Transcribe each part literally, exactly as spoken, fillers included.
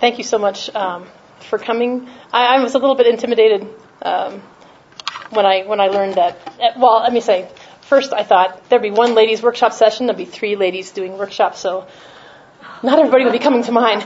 thank you so much um, for coming. I, I was a little bit intimidated um, when I when I learned that. Well, let me say, first I thought there'd be one ladies' workshop session, there'd be three ladies doing workshops, so not everybody would be coming to mine.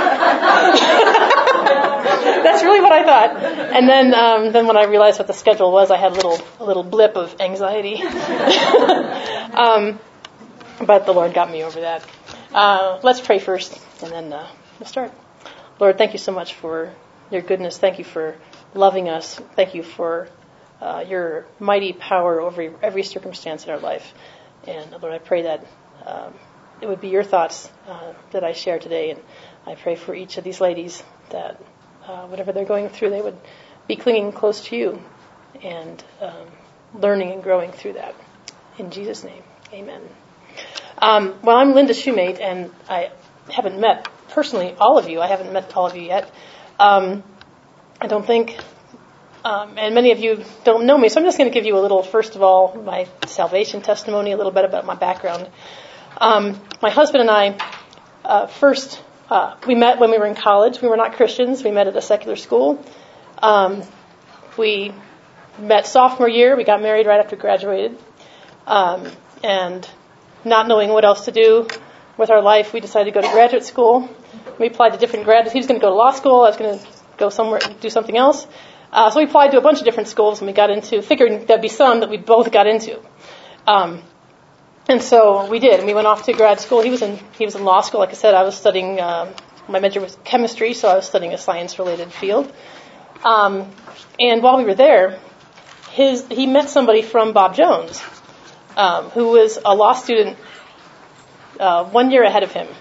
That's really what I thought. And then um, then when I realized what the schedule was, I had a little a little blip of anxiety. um, but the Lord got me over that. Uh, let's pray first, and then uh, we'll start. Lord, thank you so much for your goodness. Thank you for loving us. Thank you for uh, your mighty power over every circumstance in our life. And Lord, I pray that um, it would be your thoughts uh, that I share today. And I pray for each of these ladies that uh, whatever they're going through, they would be clinging close to you and um, learning and growing through that. In Jesus' name, amen. Um, well, I'm Linda Shoemate, and I haven't met personally all of you. I haven't met all of you yet. Um, I don't think, um, and many of you don't know me, so I'm just going to give you a little, first of all, my salvation testimony, a little bit about my background. Um, my husband and I uh, first, uh, we met when we were in college. We were not Christians. We met at a secular school. Um, we met sophomore year. We got married right after we graduated. Um, and not knowing what else to do with our life, we decided to go to graduate school. We applied to different graduate. He was going to go to law school. I was going to go somewhere, do something else. Uh, so we applied to a bunch of different schools, and we got into, figuring there'd be some that we both got into. Um, and so we did, and we went off to grad school. He was in he was in law school. Like I said, I was studying. Uh, my major was chemistry, so I was studying a science-related field. Um, and while we were there, his he met somebody from Bob Jones, um, who was a law student uh, one year ahead of him.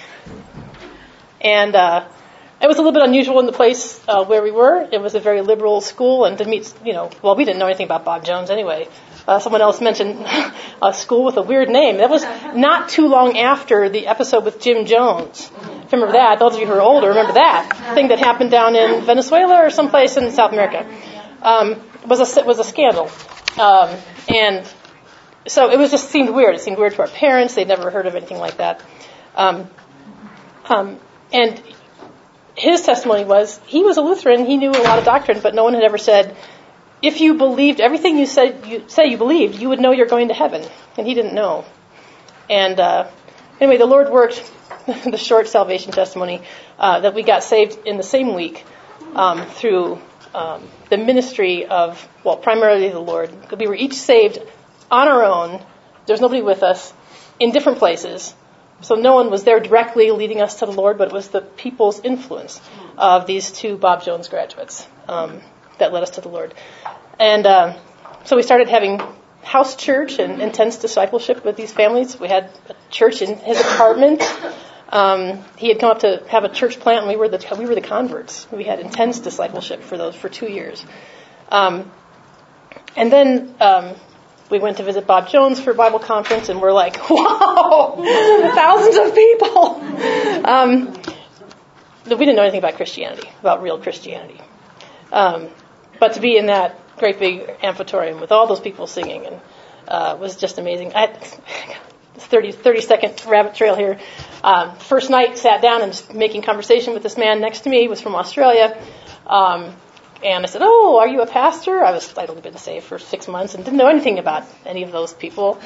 And uh, it was a little bit unusual in the place uh, where we were. It was a very liberal school, and to meet, you know, well, we didn't know anything about Bob Jones anyway. Uh, someone else mentioned a school with a weird name. That was not too long after the episode with Jim Jones. If you remember that, those of you who are older remember that thing that happened down in Venezuela or someplace in South America. Um, was a was a scandal, um, and so it was just seemed weird. It seemed weird to our parents. They'd never heard of anything like that. Um, um, and his testimony was he was a Lutheran. He knew a lot of doctrine, but no one had ever said, if you believed everything you said you say you believed, you would know you're going to heaven. And he didn't know. And uh, anyway, the Lord worked the short salvation testimony uh, that we got saved in the same week um, through um, the ministry of, well, primarily the Lord. We were each saved on our own. There's nobody with us in different places. So no one was there directly leading us to the Lord, but it was the people's influence of these two Bob Jones graduates um, that led us to the Lord. And uh, so we started having house church and intense discipleship with these families. We had a church in his apartment. Um, he had come up to have a church plant, and we were the we were the converts. We had intense discipleship for those for two years. Um, and then um, we went to visit Bob Jones for a Bible conference, and we're like, wow, thousands of people. Um, we didn't know anything about Christianity, about real Christianity. Um, but to be in that great big amphitheater with all those people singing and uh, was just amazing. I had thirty, thirty second rabbit trail here. Um, first night, sat down and just making conversation with this man next to me. He was from Australia. Um, And I said, oh, are you a pastor? I was, I'd only been saved for six months and didn't know anything about any of those people.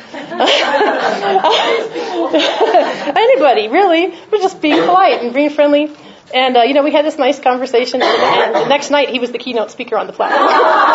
Anybody, really. We're just being polite and being friendly. And, uh, you know, we had this nice conversation. And, and the next night, he was the keynote speaker on the platform.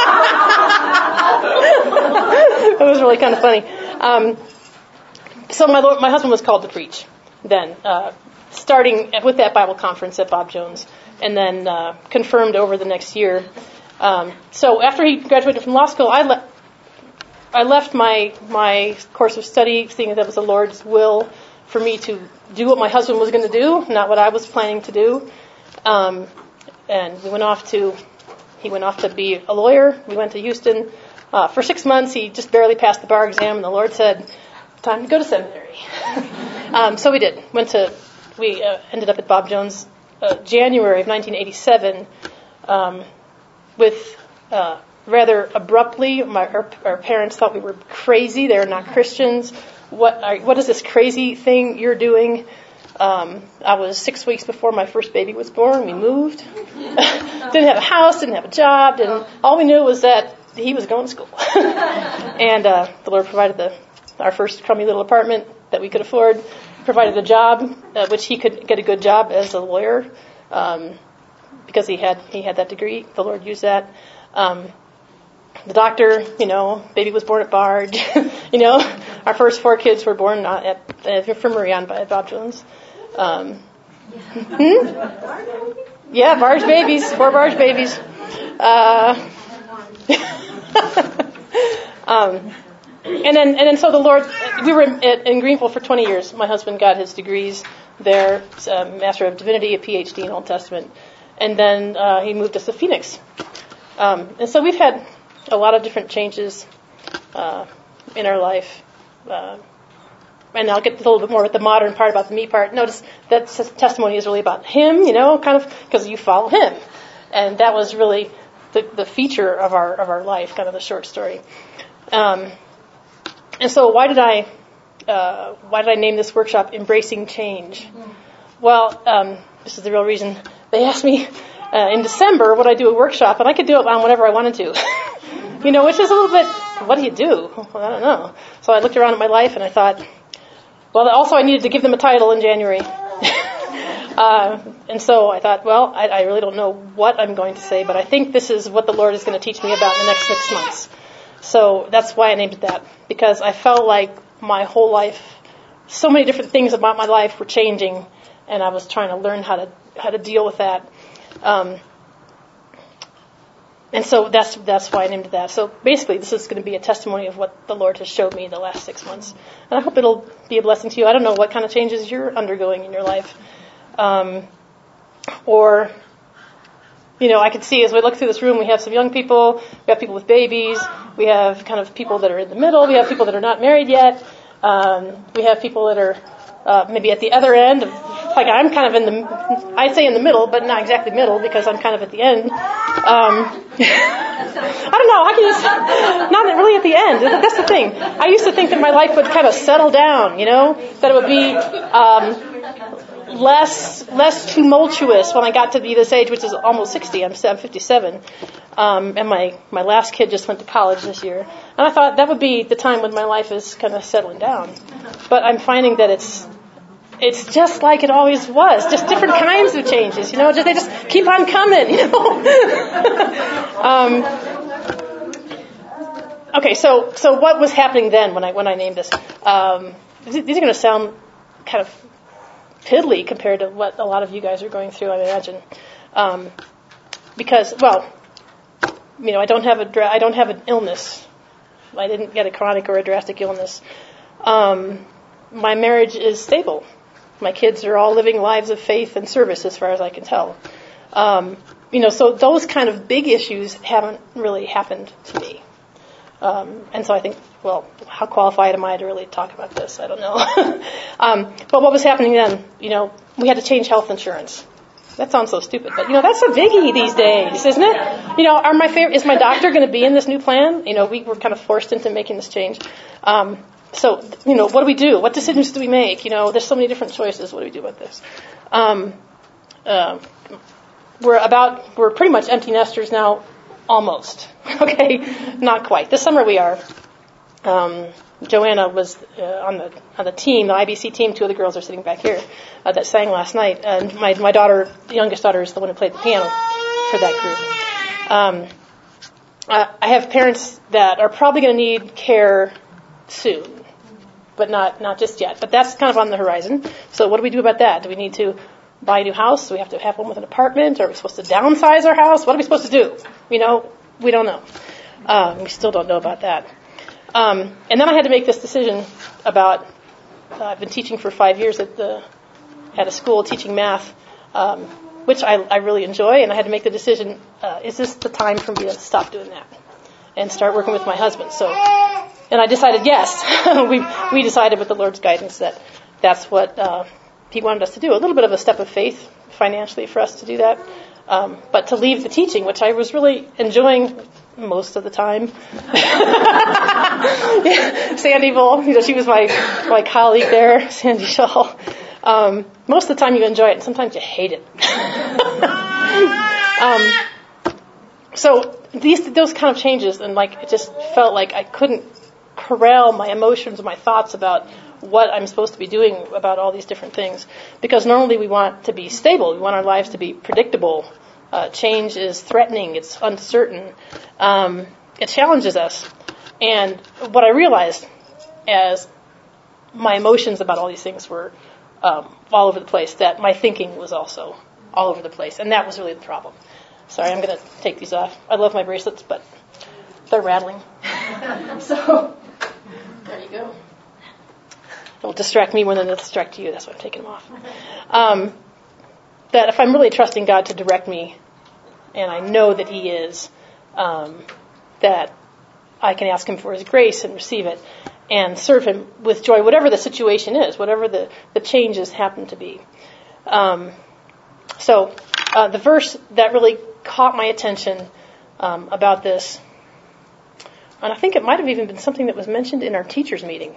It was really kind of funny. Um, so my Lord, my husband was called to preach then, uh, starting with that Bible conference at Bob Jones. And then uh, confirmed over the next year. Um, so after he graduated from law school, I, le- I left my my course of study, seeing that that was the Lord's will for me to do what my husband was going to do, not what I was planning to do. Um, and we went off to, he went off to be a lawyer. We went to Houston. Uh, for six months, he just barely passed the bar exam, and the Lord said, time to go to seminary. um, so we did. Went to, we uh, ended up at Bob Jones Uh, January of nineteen eighty-seven, um, with uh, rather abruptly, my, our, our parents thought we were crazy. They're not Christians. What are, what is this crazy thing you're doing? Um, I was six weeks before my first baby was born. We moved. Didn't have a house, didn't have a job, and all we knew was that he was going to school. And uh, the Lord provided the our first crummy little apartment that we could afford, provided a job, uh, which he could get a good job as a lawyer, um, because he had he had that degree. The Lord used that. Um, the doctor, you know, baby was born at Bard. You know, our first four kids were born at, at the infirmary on by Bob Jones. Um, hmm? Yeah, Barge babies, four Barge babies. Uh, um, and then, and then, so the Lord, we were in, in Greenville for twenty years. My husband got his degrees there, uh, Master of Divinity, a P H D in Old Testament, and then uh, he moved us to Phoenix. Um, and so we've had a lot of different changes uh, in our life. Uh, and I'll get a little bit more with the modern part about the me part. Notice that testimony is really about him, you know, kind of because you follow him. And that was really the, the feature of our of our life, kind of the short story. Um, and so why did I uh, why did I name this workshop Embracing Change? Well, um, this is the real reason. They asked me uh, in December would I do a workshop, and I could do it on whatever I wanted to. You know, which is a little bit, what do you do? Well, I don't know. So I looked around at my life and I thought, well, also I needed to give them a title in January. uh, and so I thought, well, I, I really don't know what I'm going to say, but I think this is what the Lord is going to teach me about in the next six months. So that's why I named it that, because I felt like my whole life, so many different things about my life were changing, and I was trying to learn how to how to deal with that. Um, And so that's that's why I named it that. So basically, this is going to be a testimony of what the Lord has showed me the last six months. And I hope it'll be a blessing to you. I don't know what kind of changes you're undergoing in your life. Um, or, you know, I can see as we look through this room, we have some young people, we have people with babies, we have kind of people that are in the middle, we have people that are not married yet, um, we have people that are uh, maybe at the other end of, like I'm kind of in the, I'd say in the middle, but not exactly middle because I'm kind of at the end. Um, I don't know, I can just, not really at the end. That's the thing. I used to think that my life would kind of settle down, you know, that it would be um, less less tumultuous when I got to be this age, which is almost sixty. I'm, I'm fifty-seven. Um, and my, my last kid just went to college this year. And I thought that would be the time when my life is kind of settling down. But I'm finding that it's It's just like it always was, just different kinds of changes, you know, just, they just keep on coming, you know. um, okay, so so what was happening then when I when I named this? Um, these are going to sound kind of piddly compared to what a lot of you guys are going through, I imagine, um, because well, you know, I don't have a dra- I don't have an illness. I didn't get a chronic or a drastic illness. Um, my marriage is stable. My kids are all living lives of faith and service as far as I can tell. Um, you know, so those kind of big issues haven't really happened to me. Um, and so I think, well, how qualified am I to really talk about this? I don't know. um, but what was happening then? You know, we had to change health insurance. That sounds so stupid, but, you know, that's a biggie these days, isn't it? You know, are my favorite, is my doctor going to be in this new plan? You know, we were kind of forced into making this change. Um, So, you know, what do we do? What decisions do we make? You know, there's so many different choices. What do we do about this? Um, uh, we're about, we're pretty much empty nesters now, almost. Okay? Not quite. This summer we are. Um, Joanna was uh, on the on the team, the I B C team. Two of the girls are sitting back here uh, that sang last night. And my, my daughter, the youngest daughter, is the one who played the piano for that group. Um, uh, I have parents that are probably going to need care soon. But not, not just yet. But that's kind of on the horizon. So what do we do about that? Do we need to buy a new house? Do we have to have one with an apartment? Are we supposed to downsize our house? What are we supposed to do? You know, we don't know. Um, we still don't know about that. Um, and then I had to make this decision about, uh, I've been teaching for five years at the, at a school teaching math, um, which I, I really enjoy. And I had to make the decision, uh, is this the time for me to stop doing that and start working with my husband? So, and I decided yes. we we decided with the Lord's guidance that that's what uh, He wanted us to do. A little bit of a step of faith financially for us to do that. Um, but to leave the teaching, which I was really enjoying most of the time. yeah, Sandy Bull, you know, she was my, my colleague there, Sandy Shaw. Um, most of the time you enjoy it, and sometimes you hate it. um, so these those kind of changes, and like it just felt like I couldn't corral my emotions, my thoughts about what I'm supposed to be doing about all these different things. Because normally we want to be stable, we want our lives to be predictable. Uh, change is threatening, it's uncertain, um, it challenges us. And what I realized as my emotions about all these things were um, all over the place, that my thinking was also all over the place. And that was really the problem. Sorry, I'm going to take these off. I love my bracelets, but they're rattling. So, there you go. It'll distract me more than it'll distract you. That's why I'm taking them off. Um, that if I'm really trusting God to direct me, and I know that He is, um, that I can ask Him for His grace and receive it and serve Him with joy, whatever the situation is, whatever the, the changes happen to be. Um, so uh, the verse that really caught my attention um, about this, and I think it might have even been something that was mentioned in our teachers' meeting.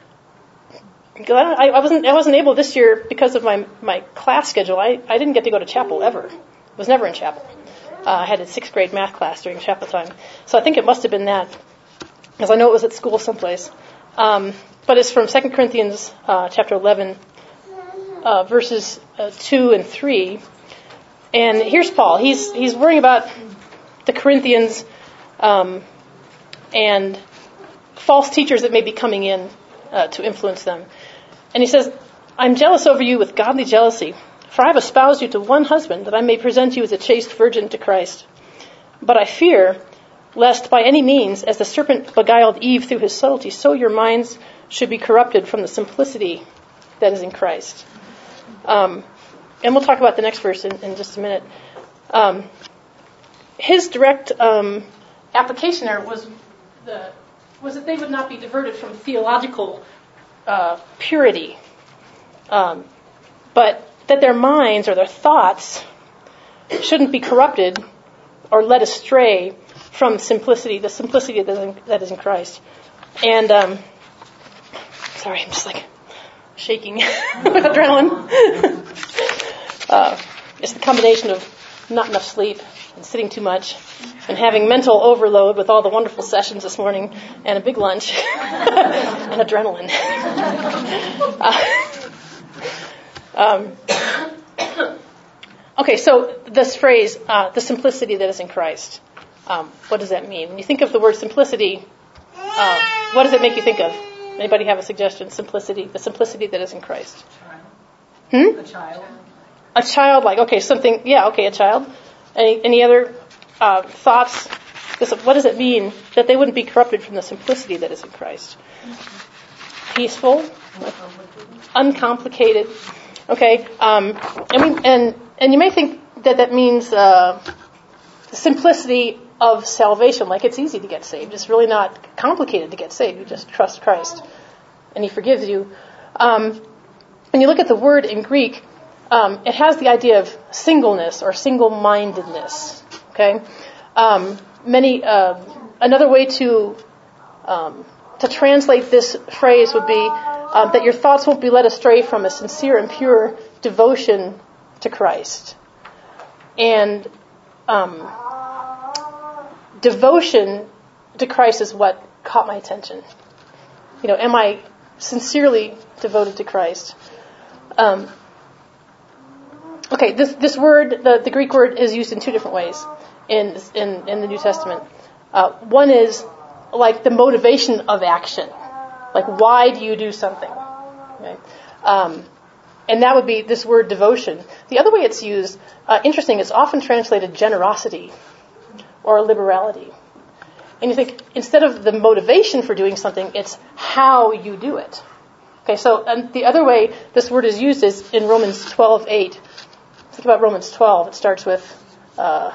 I, I wasn't I wasn't able this year because of my my class schedule. I, I didn't get to go to chapel ever. I was never in chapel. Uh, I had a sixth grade math class during chapel time. So I think it must have been that, because I know it was at school someplace. Um, but it's from Second Corinthians uh, chapter eleven, uh, verses uh, two and three. And here's Paul. He's he's worrying about the Corinthians um, and false teachers that may be coming in uh, to influence them. And he says, I'm jealous over you with godly jealousy, for I have espoused you to one husband, that I may present you as a chaste virgin to Christ. But I fear, lest by any means, as the serpent beguiled Eve through his subtlety, so your minds should be corrupted from the simplicity that is in Christ. Um, and we'll talk about the next verse in, in just a minute. Um, his direct um, application there was the was that they would not be diverted from theological uh, purity, um, but that their minds or their thoughts shouldn't be corrupted or led astray from simplicity, the simplicity that is in, that is in Christ. And, um, sorry, I'm just like shaking with adrenaline. uh, it's the combination of not enough sleep and sitting too much and having mental overload with all the wonderful sessions this morning and a big lunch and adrenaline. uh, um, okay, so this phrase, uh, the simplicity that is in Christ, um, what does that mean? When you think of the word simplicity, uh, what does it make you think of? Anybody have a suggestion? Simplicity, the simplicity that is in Christ. Hmm? A child. A child, like, okay, something, yeah, okay, a child. Any, any other uh, thoughts? This, what does it mean that they wouldn't be corrupted from the simplicity that is in Christ? Peaceful, uncomplicated. Okay, um, and, we, and and you may think that that means uh, the simplicity of salvation, like it's easy to get saved. It's really not complicated to get saved. You just trust Christ, and He forgives you. Um, when you look at the word in Greek, Um, it has the idea of singleness or single-mindedness. Okay, um, many uh, another way to um, to translate this phrase would be uh, that your thoughts won't be led astray from a sincere and pure devotion to Christ. And um, devotion to Christ is what caught my attention. You know, am I sincerely devoted to Christ? Um, Okay, this this word, the, the Greek word, is used in two different ways in in, in the New Testament. Uh, one is like the motivation of action, like why do you do something? Okay? Um, and that would be this word devotion. The other way it's used, uh, interesting, it's often translated generosity or liberality. And you think instead of the motivation for doing something, it's how you do it. Okay, so and the other way this word is used is in Romans twelve eight. Think about Romans twelve. It starts with, uh,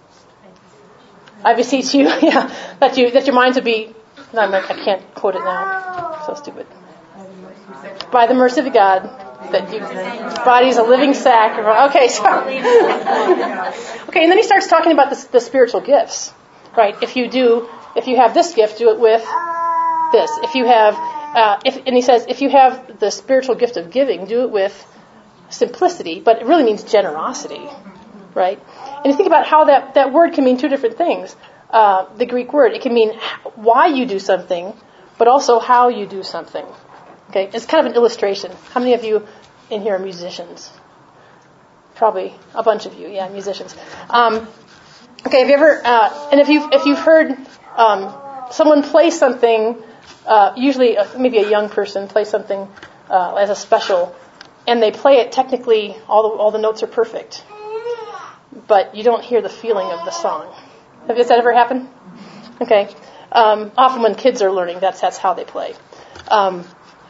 I beseech you, yeah, that you that your minds would be. No, I'm, I can't quote it now. So stupid. By the mercy of God, that your body is a living sacrifice. Okay, so okay, and then he starts talking about the, the spiritual gifts, right? If you do, if you have this gift, do it with this. If you have, uh, if and he says, if you have the spiritual gift of giving, do it with simplicity, but it really means generosity, right? And you think about how that, that word can mean two different things. Uh, the Greek word, it can mean why you do something, but also how you do something. Okay, it's kind of an illustration. How many of you in here are musicians? Probably a bunch of you, yeah, musicians. Um, okay, have you ever, uh, and if you've, if you've heard um, someone play something, uh, usually uh, maybe a young person play something uh, as a special, and they play it technically, all the, all the notes are perfect, but you don't hear the feeling of the song. Have you, has that ever happened? Okay. Um, often when kids are learning, that's that's how they play. Um,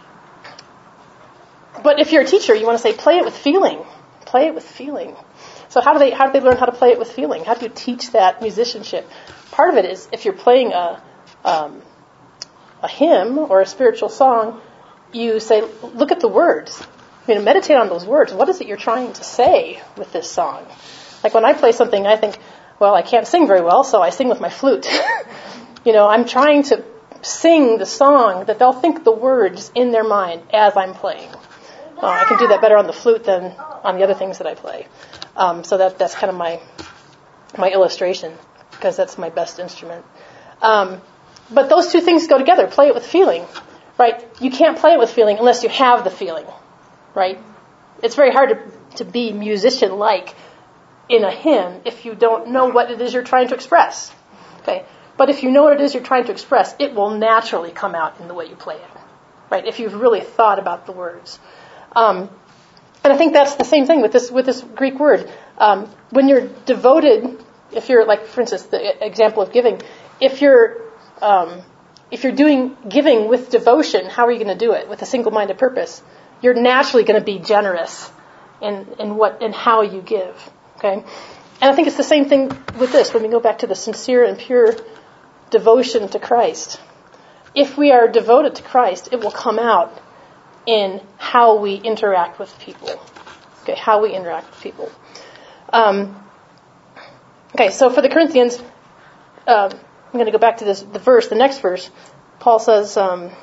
but if you're a teacher, you want to say, play it with feeling. Play it with feeling. So how do they how do they learn how to play it with feeling? How do you teach that musicianship? Part of it is if you're playing a um, a hymn or a spiritual song, you say, look at the words. You know, meditate on those words. What is it you're trying to say with this song? Like when I play something, I think, well, I can't sing very well, so I sing with my flute. You know, I'm trying to sing the song that they'll think the words in their mind as I'm playing. Uh, I can do that better on the flute than on the other things that I play. Um, so that that's kind of my my illustration, because that's my best instrument. Um, but those two things go together. Play it with feeling, right? You can't play it with feeling unless you have the feeling, right? It's very hard to, to be musician-like in a hymn if you don't know what it is you're trying to express. Okay, but if you know what it is you're trying to express, it will naturally come out in the way you play it, right? If you've really thought about the words. Um, and I think that's the same thing with this with this Greek word. Um, when you're devoted, if you're like, for instance, the example of giving, if you're um, if you're doing giving with devotion, how are you going to do it? With a single-minded purpose, you're naturally going to be generous in in what in how you give. Okay, and I think it's the same thing with this. When we go back to the sincere and pure devotion to Christ, if we are devoted to Christ, it will come out in how we interact with people. Okay, how we interact with people. Um, okay, so for the Corinthians, uh, I'm going to go back to this the verse, the next verse. Paul says, um,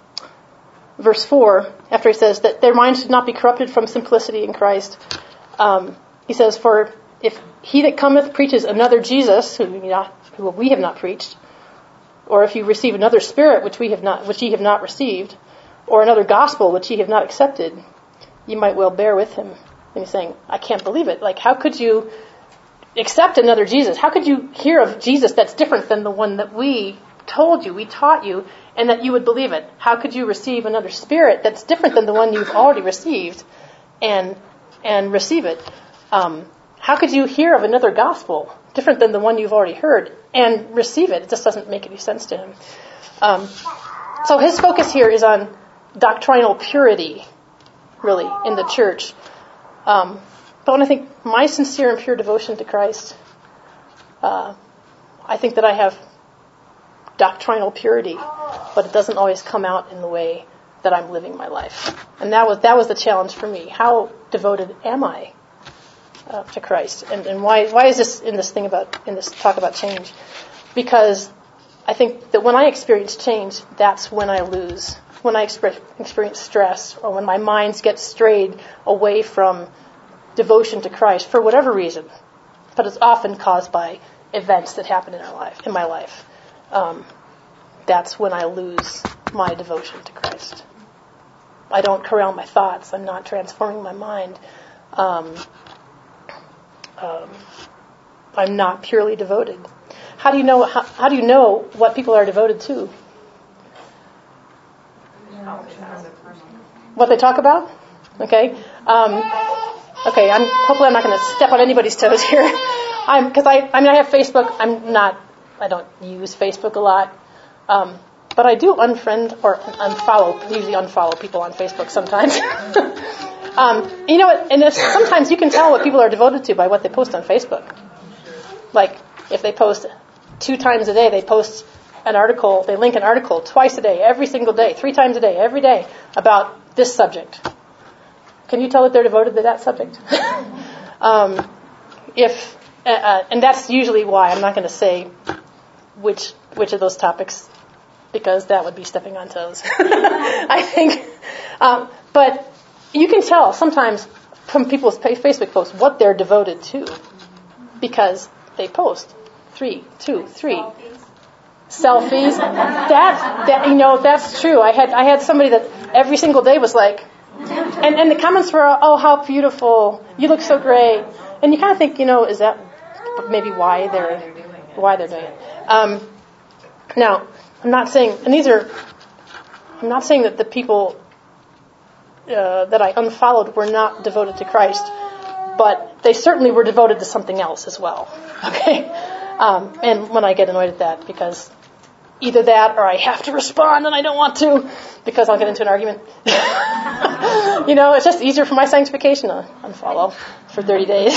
verse four, after he says that their minds should not be corrupted from simplicity in Christ. Um, he says, "For if he that cometh preaches another Jesus, who we, not, who we have not preached, or if you receive another spirit which we have not, which ye have not received, or another gospel which ye have not accepted, ye might well bear with him." And he's saying, I can't believe it. Like, how could you accept another Jesus? How could you hear of Jesus that's different than the one that we told you, we taught you, and that you would believe it? How could you receive another spirit that's different than the one you've already received and and receive it? Um, how could you hear of another gospel different than the one you've already heard and receive it? It just doesn't make any sense to him. Um, so his focus here is on doctrinal purity, really, in the church. Um, but when I think my sincere and pure devotion to Christ, uh, I think that I have doctrinal purity, but it doesn't always come out in the way that I'm living my life. And that was that was the challenge for me. How devoted am I uh, to Christ? And, and why why is this in this thing about in this talk about change? Because I think that when I experience change, that's when I lose. When I experience stress, or when my mind gets strayed away from devotion to Christ for whatever reason, but it's often caused by events that happen in our life, in my life. Um, that's when I lose my devotion to Christ. I don't corral my thoughts. I'm not transforming my mind. Um, um, I'm not purely devoted. How do you know? How, how do you know what people are devoted to? What they talk about? Okay. Um, okay. I'm hopefully I'm not going to step on anybody's toes here. I'm because I I mean I have Facebook. I'm not. I don't use Facebook a lot, um, but I do unfriend or unfollow. Usually unfollow people on Facebook sometimes. um, you know what? And it's, sometimes you can tell what people are devoted to by what they post on Facebook. Like if they post two times a day, they post an article, they link an article twice a day, every single day, three times a day, every day about this subject. Can you tell that they're devoted to that subject? um, if uh, and that's usually why I'm not going to say which which of those topics, because that would be stepping on toes. I think, um, but you can tell sometimes from people's Facebook posts what they're devoted to, because they post three, two, three selfies. That that you know that's true. I had I had somebody that every single day was like, and and the comments were, oh, how beautiful, you look so great, and you kind of think, you know, is that maybe why they're why they're doing it? Um, now, I'm not saying, and these are, I'm not saying that the people uh, that I unfollowed were not devoted to Christ, but they certainly were devoted to something else as well. Okay, um, and when I get annoyed at that, because either that or I have to respond and I don't want to because I'll get into an argument. You know, it's just easier for my sanctification to unfollow for thirty days.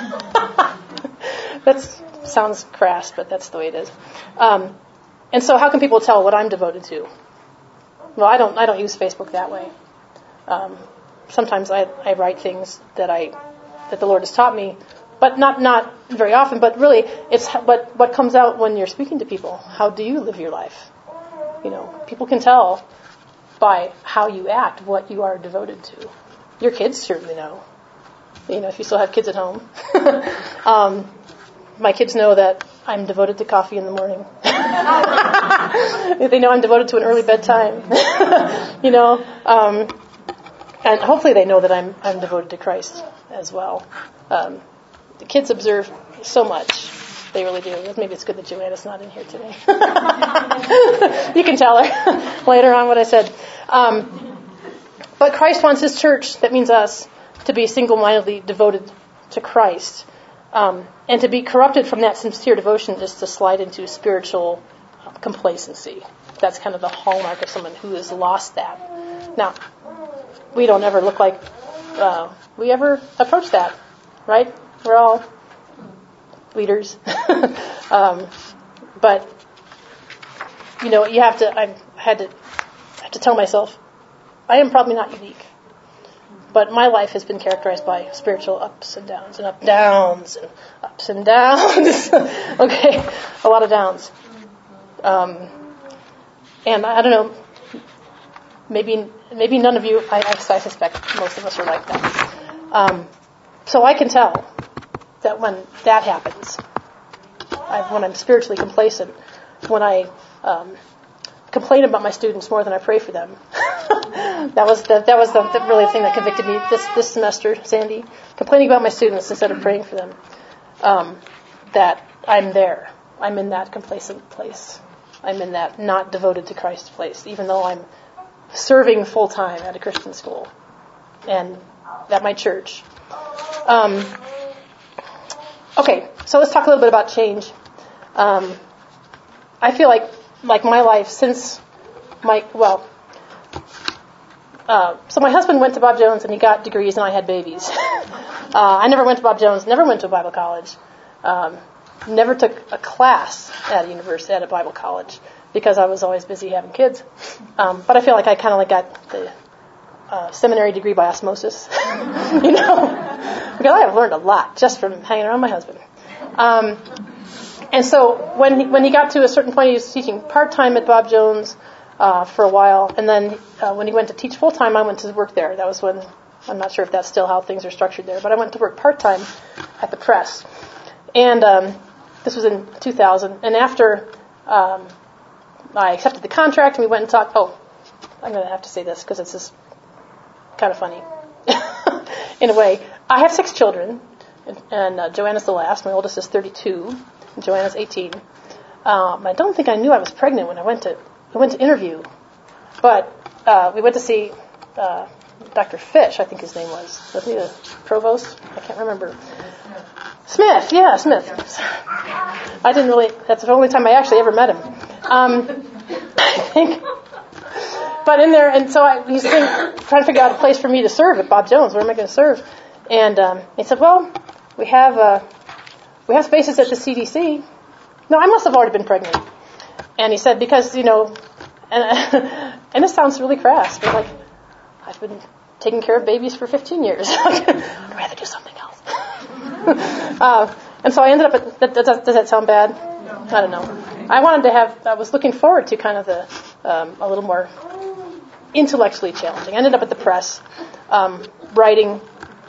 That sounds crass, but that's the way it is. Um, and so, how can people tell what I'm devoted to? Well, I don't. I don't use Facebook that way. Um, sometimes I, I write things that I that the Lord has taught me, but not not very often. But really, it's what what comes out when you're speaking to people. How do you live your life? You know, people can tell by how you act what you are devoted to. Your kids certainly know. You know, if you still have kids at home. um, my kids know that I'm devoted to coffee in the morning. They know I'm devoted to an early bedtime. You know, um, and hopefully they know that I'm I'm devoted to Christ as well. Um, the kids observe so much. They really do. Maybe it's good that Joanna's not in here today. You can tell her later on what I said. Um, but Christ wants His church, that means us, to be single-mindedly devoted to Christ. Um, and to be corrupted from that sincere devotion is to slide into spiritual complacency. That's kind of the hallmark of someone who has lost that. Now, we don't ever look like uh, we ever approach that, right? We're all leaders. um, but, you know, you have to, I had to, I have to tell myself, I am probably not unique. But my life has been characterized by spiritual ups and downs and up downs and ups and downs. Okay, a lot of downs. Um, and I don't know, maybe maybe none of you, I, I suspect most of us are like that. Um, so I can tell that when that happens, I, when I'm spiritually complacent, when I um, complain about my students more than I pray for them. That was the, that was the, the really thing that convicted me this this semester, Sandy. Complaining about my students instead of praying for them. Um, that I'm there. I'm in that complacent place. I'm in that not devoted to Christ place, even though I'm serving full time at a Christian school and at my church. Um, okay, so let's talk a little bit about change. Um, I feel like like my life since my well. Uh, so my husband went to Bob Jones and he got degrees and I had babies. uh, I never went to Bob Jones, never went to a Bible college, um, never took a class at a university, at a Bible college, because I was always busy having kids. Um, but I feel like I kind of like got the uh, seminary degree by osmosis, you know, because I have learned a lot just from hanging around my husband. Um, and so when he, when he got to a certain point, he was teaching part-time at Bob Jones Uh, for a while, and then uh, when he went to teach full time, I went to work there. That was when, I'm not sure if that's still how things are structured there, but I went to work part time at the press. And um, this was in two thousand. And after um, I accepted the contract, and we went and talked. Oh, I'm going to have to say this because it's just kind of funny in a way. I have six children, and, and uh, Joanna's the last. My oldest is thirty-two, and Joanna's eighteen. Um, I don't think I knew I was pregnant when I went to. We went to interview, but uh, we went to see uh, Doctor Fish, I think his name was. Wasn't he the provost? I can't remember. Smith, yeah, Smith. I didn't really, that's the only time I actually ever met him. Um, I think. But in there, and so I, he's trying to figure out a place for me to serve at Bob Jones. Where am I going to serve? And um, he said, well, we have uh, we have spaces at the C D C. No, I must have already been pregnant. And he said, because, you know, and, and it sounds really crass, but like, I've been taking care of babies for fifteen years. I'd rather do something else. uh, and so I ended up at, that, does, does that sound bad? I don't know. I wanted to have, I was looking forward to kind of the, um, a little more intellectually challenging. I ended up at the press, um, writing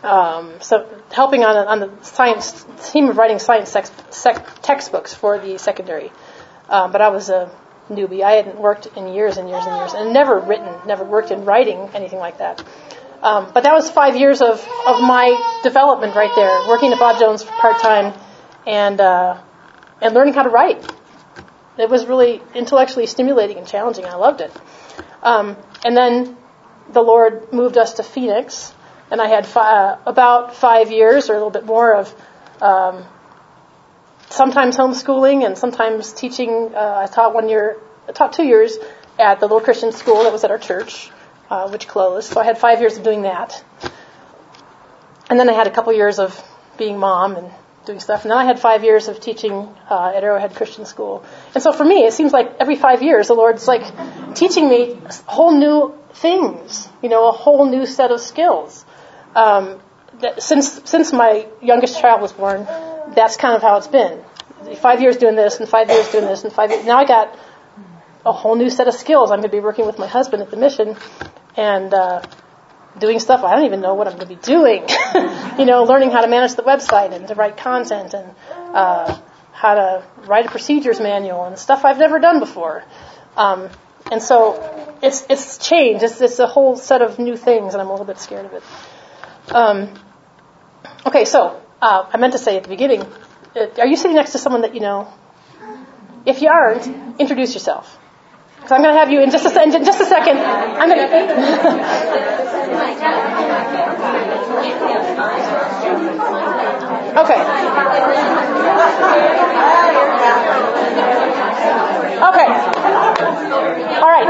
um, so helping on, on the science team of writing science sex, sec, textbooks for the secondary. Um, but I was a newbie. I hadn't worked in years and years and years, and never written, never worked in writing, anything like that. Um, but that was five years of, of my development right there, working at Bob Jones part-time and uh, and learning how to write. It was really intellectually stimulating and challenging. I loved it. Um, and then the Lord moved us to Phoenix, and I had fi- uh, about five years or a little bit more of um, sometimes homeschooling and sometimes teaching. Uh, I taught one year, I taught two years at the little Christian school that was at our church, uh, which closed. So I had five years of doing that. And then I had a couple years of being mom and doing stuff. And then I had five years of teaching uh, at Arrowhead Christian School. And so for me, it seems like every five years, the Lord's like teaching me whole new things, you know, a whole new set of skills. Um, that since since my youngest child was born, that's kind of how it's been. Five years doing this, and five years doing this, and five years. Now I got a whole new set of skills. I'm going to be working with my husband at the mission, and uh, doing stuff I don't even know what I'm going to be doing. You know, learning how to manage the website and to write content and uh, how to write a procedures manual and stuff I've never done before. Um, and so it's it's change. It's it's a whole set of new things, and I'm a little bit scared of it. Um, okay, so uh, I meant to say at the beginning, uh, are you sitting next to someone that you know? If you aren't, introduce yourself. Because I'm going to have you in just a, in just a second. I'm going to. Okay. Okay. All right.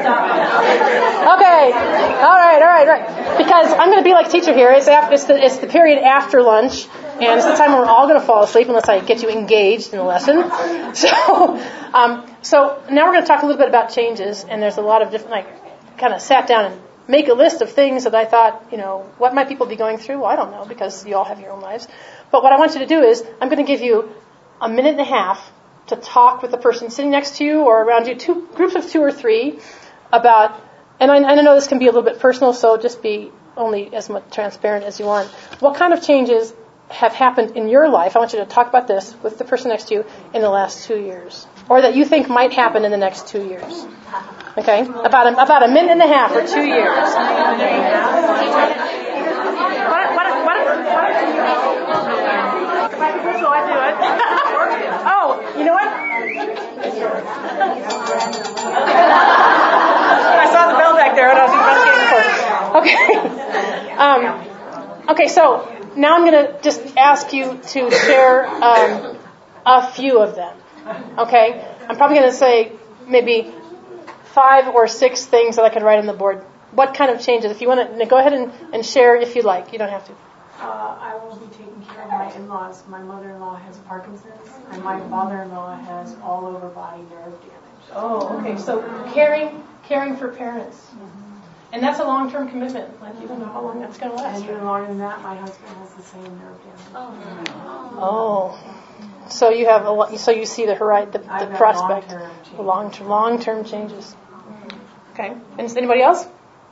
Okay. All right. All right. All right. Because I'm going to be like teacher here. It's after. It's the, it's the period after lunch, and it's the time when we're all going to fall asleep unless I get you engaged in the lesson. So, um, so now we're going to talk a little bit about changes, and there's a lot of different. Like, kind of sat down and make a list of things that I thought, you know, what might people be going through? Well, I don't know, because you all have your own lives. But what I want you to do is, I'm going to give you a minute and a half to talk with the person sitting next to you or around you, two groups of two or three, about, and I, and I know this can be a little bit personal, so just be only as much transparent as you want. What kind of changes have happened in your life? I want you to talk about this with the person next to you in the last two years, or that you think might happen in the next two years. Okay, about a, about a minute and a half or two years. What, what, what, what, so I do it. Oh, you know what? I saw the bell back there, and I was investigating before. Okay. Um, okay, so now I'm going to just ask you to share um, a few of them. Okay? I'm probably going to say maybe five or six things that I could write on the board. What kind of changes? If you want to go ahead and, and share if you like. You don't have to. Uh, I will be taking care of my in-laws. My mother-in-law has Parkinson's, and my father-in-law has all-over body nerve damage. Oh, okay. So caring, caring for parents. Mm-hmm. And that's a long-term commitment. Like, you don't know how long that's going to last. And even longer than that, my husband has the same nerve damage. Oh. Oh. So you have a lot, so you see the horizon, the, the prospect, the long-term, long-term changes. Okay. And is anybody else?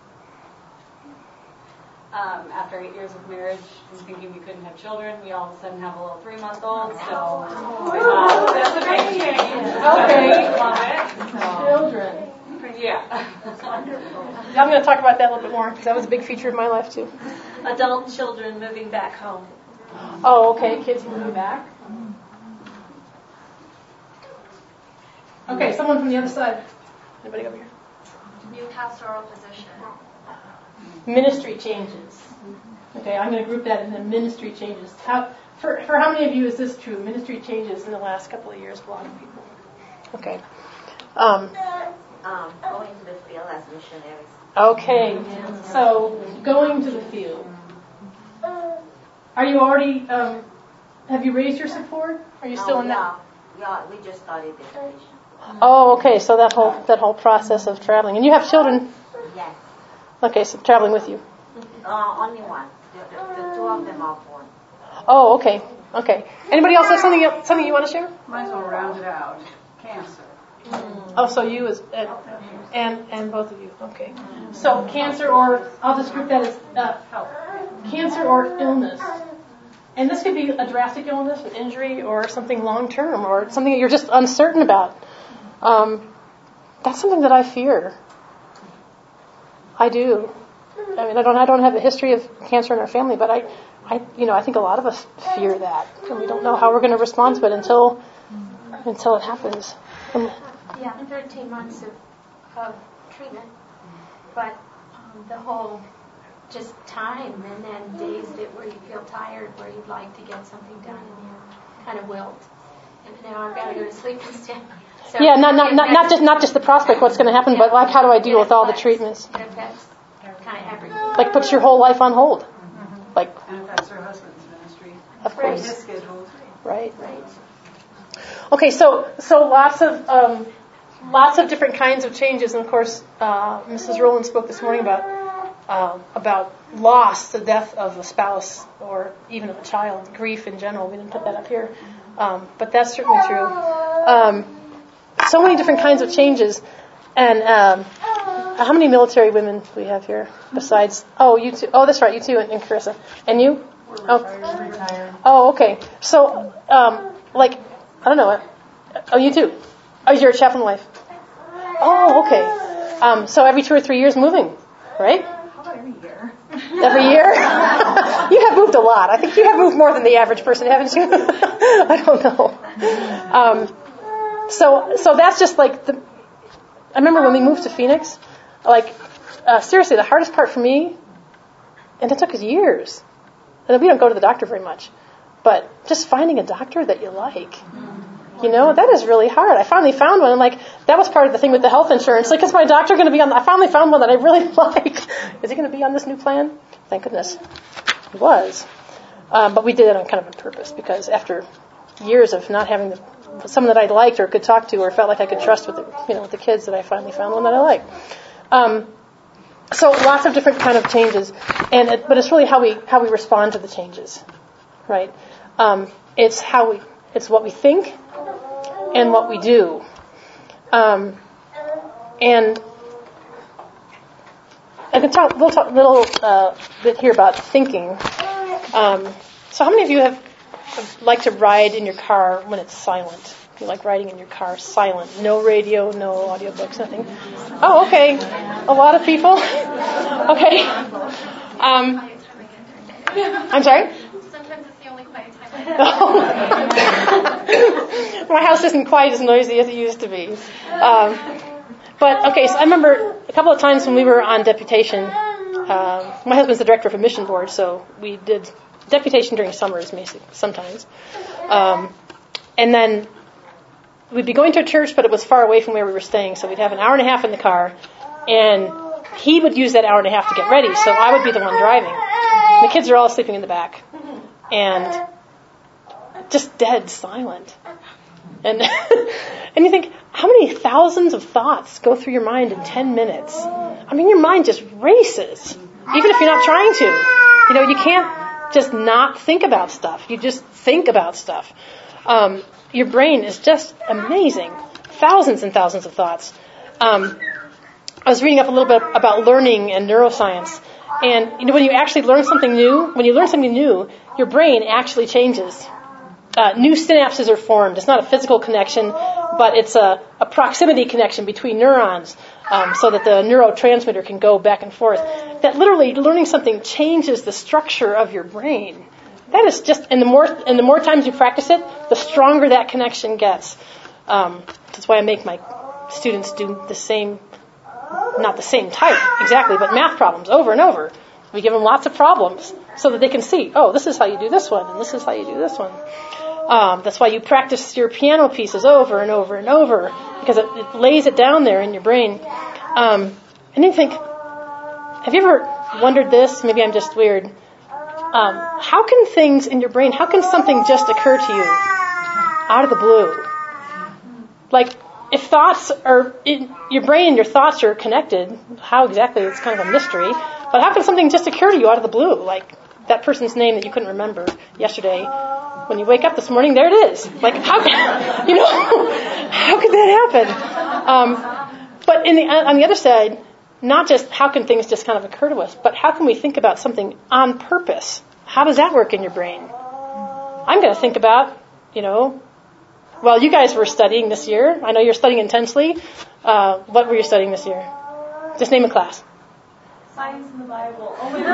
Um, after eight years of marriage, and thinking we couldn't have children, we all of a sudden have a little three-month-old. So uh, that's a big change. Okay. Love it. So, children. Yeah. I'm going to talk about that a little bit more because that was a big feature of my life too. Adult children moving back home. Oh, okay. Kids moving back. Okay, someone from the other side. Anybody over here? New pastoral position. Ministry changes. Okay, I'm going to group that in the ministry changes. How, for, for how many of you is this true? Ministry changes in the last couple of years for a lot of people. Okay. Um, um, going to the field as missionaries. Okay, so going to the field. Are you already, um, have you raised your support? Are you still no, in yeah, that? Yeah, we just started the education. Oh, okay, so that whole that whole process of traveling. And you have children? Yes. Okay, so traveling with you. Uh, only one. The, the, the two of them are born. Oh, okay, okay. Anybody else have something else, something you want to share? Might as well round it out. Cancer. Oh, so you as uh, and and both of you. Okay. So cancer, or I'll just group that as uh, health. Cancer or illness. And this could be a drastic illness, an injury, or something long term, or something that you're just uncertain about. Um, that's something that I fear. I do. I mean, I don't. I don't have a history of cancer in our family, but I, I, you know, I think a lot of us fear that, and we don't know how we're going to respond to it until, until it happens. Um, Yeah, thirteen months of, of treatment, but um, the whole just time, and then days that where you feel tired, where you'd like to get something done, and you kind of wilt. And now I've got to go to sleep instead. So yeah, not not not not just not just the prospect what's going to happen, but like how do I deal with all the treatments? It affects kind of everything. Like puts your whole life on hold. Mm-hmm. Like. And affects her husband's ministry. Of course. His schedule. Right. Right. Okay, so so lots of um, lots of different kinds of changes, and of course, uh, Missus Rowland spoke this morning about uh, about loss, the death of a spouse, or even of a child, grief in general. We didn't put that up here, um, but that's certainly true. Um, so many different kinds of changes, and um, how many military women do we have here besides? Oh, you two. Oh, that's right, you two and, and Carissa, and you. We're retired. Oh. retired. Oh, okay. So, um, like. I don't know. Oh, you too. Oh, you're a chaplain wife. Oh, okay. Um, so every two or three years moving, right? How about every year? Every year? You have moved a lot. I think you have moved more than the average person, haven't you? I don't know. Um, so, so that's just like the. I remember when we moved to Phoenix. Like, uh, seriously, the hardest part for me, and it took us years. And we don't go to the doctor very much. But just finding a doctor that you like, you know, that is really hard. I finally found one, and like that was part of the thing with the health insurance. Like, is my doctor going to be on? I finally found one that I really like. Is he going to be on this new plan? Thank goodness, he was. Um, but we did it on kind of on purpose because after years of not having the, someone that I liked or could talk to or felt like I could trust with the, you know, with the kids, that I finally found one that I like. Um, so lots of different kind of changes, and it, but it's really how we how we respond to the changes, right? Um, it's how we, it's what we think and what we do. Um, and I can talk a little, talk, little uh, bit here about thinking. Um, so how many of you have, have like to ride in your car when it's silent? You like riding in your car silent, no radio, no audiobooks, nothing. Oh, okay. A lot of people. Okay. Um, I'm sorry? Sometimes it's the only quiet time. My house isn't quite as noisy as it used to be. Um, but, okay, so I remember a couple of times when we were on deputation. Um, my husband's the director of a mission board, so we did deputation during summers, sometimes. Um, and then we'd be going to a church, but it was far away from where we were staying, so we'd have an hour and a half in the car, and he would use that hour and a half to get ready, so I would be the one driving. The kids are all sleeping in the back. And just dead silent. And and you think, how many thousands of thoughts go through your mind in ten minutes? I mean, your mind just races, even if you're not trying to. You know, you can't just not think about stuff. You just think about stuff. Um, your brain is just amazing. Thousands and thousands of thoughts. Um, I was reading up a little bit about learning and neuroscience. And, you know, when you actually learn something new, when you learn something new, your brain actually changes. Uh, new synapses are formed. It's not a physical connection, but it's a, a proximity connection between neurons, um, so that the neurotransmitter can go back and forth. That literally learning something changes the structure of your brain. That is just, and the more and the more times you practice it, the stronger that connection gets. Um, that's why I make my students do the same. Not the same type, exactly, but math problems over and over. We give them lots of problems so that they can see, oh, this is how you do this one, and this is how you do this one. Um, that's why you practice your piano pieces over and over and over, because it, it lays it down there in your brain. Um, and you think, have you ever wondered this? Maybe I'm just weird. Um, how can things in your brain, how can something just occur to you out of the blue? Like, if thoughts are, in your brain and your thoughts are connected, how exactly, it's kind of a mystery, but how can something just occur to you out of the blue? Like, that person's name that you couldn't remember yesterday, when you wake up this morning, there it is. Like, how can, you know, how could that happen? Um, but in the, on the other side, not just how can things just kind of occur to us, but how can we think about something on purpose? How does that work in your brain? I'm going to think about, you know, well, you guys were studying this year. I know you're studying intensely. Uh, what were you studying this year? Just name a class. Science in the Bible. Oh my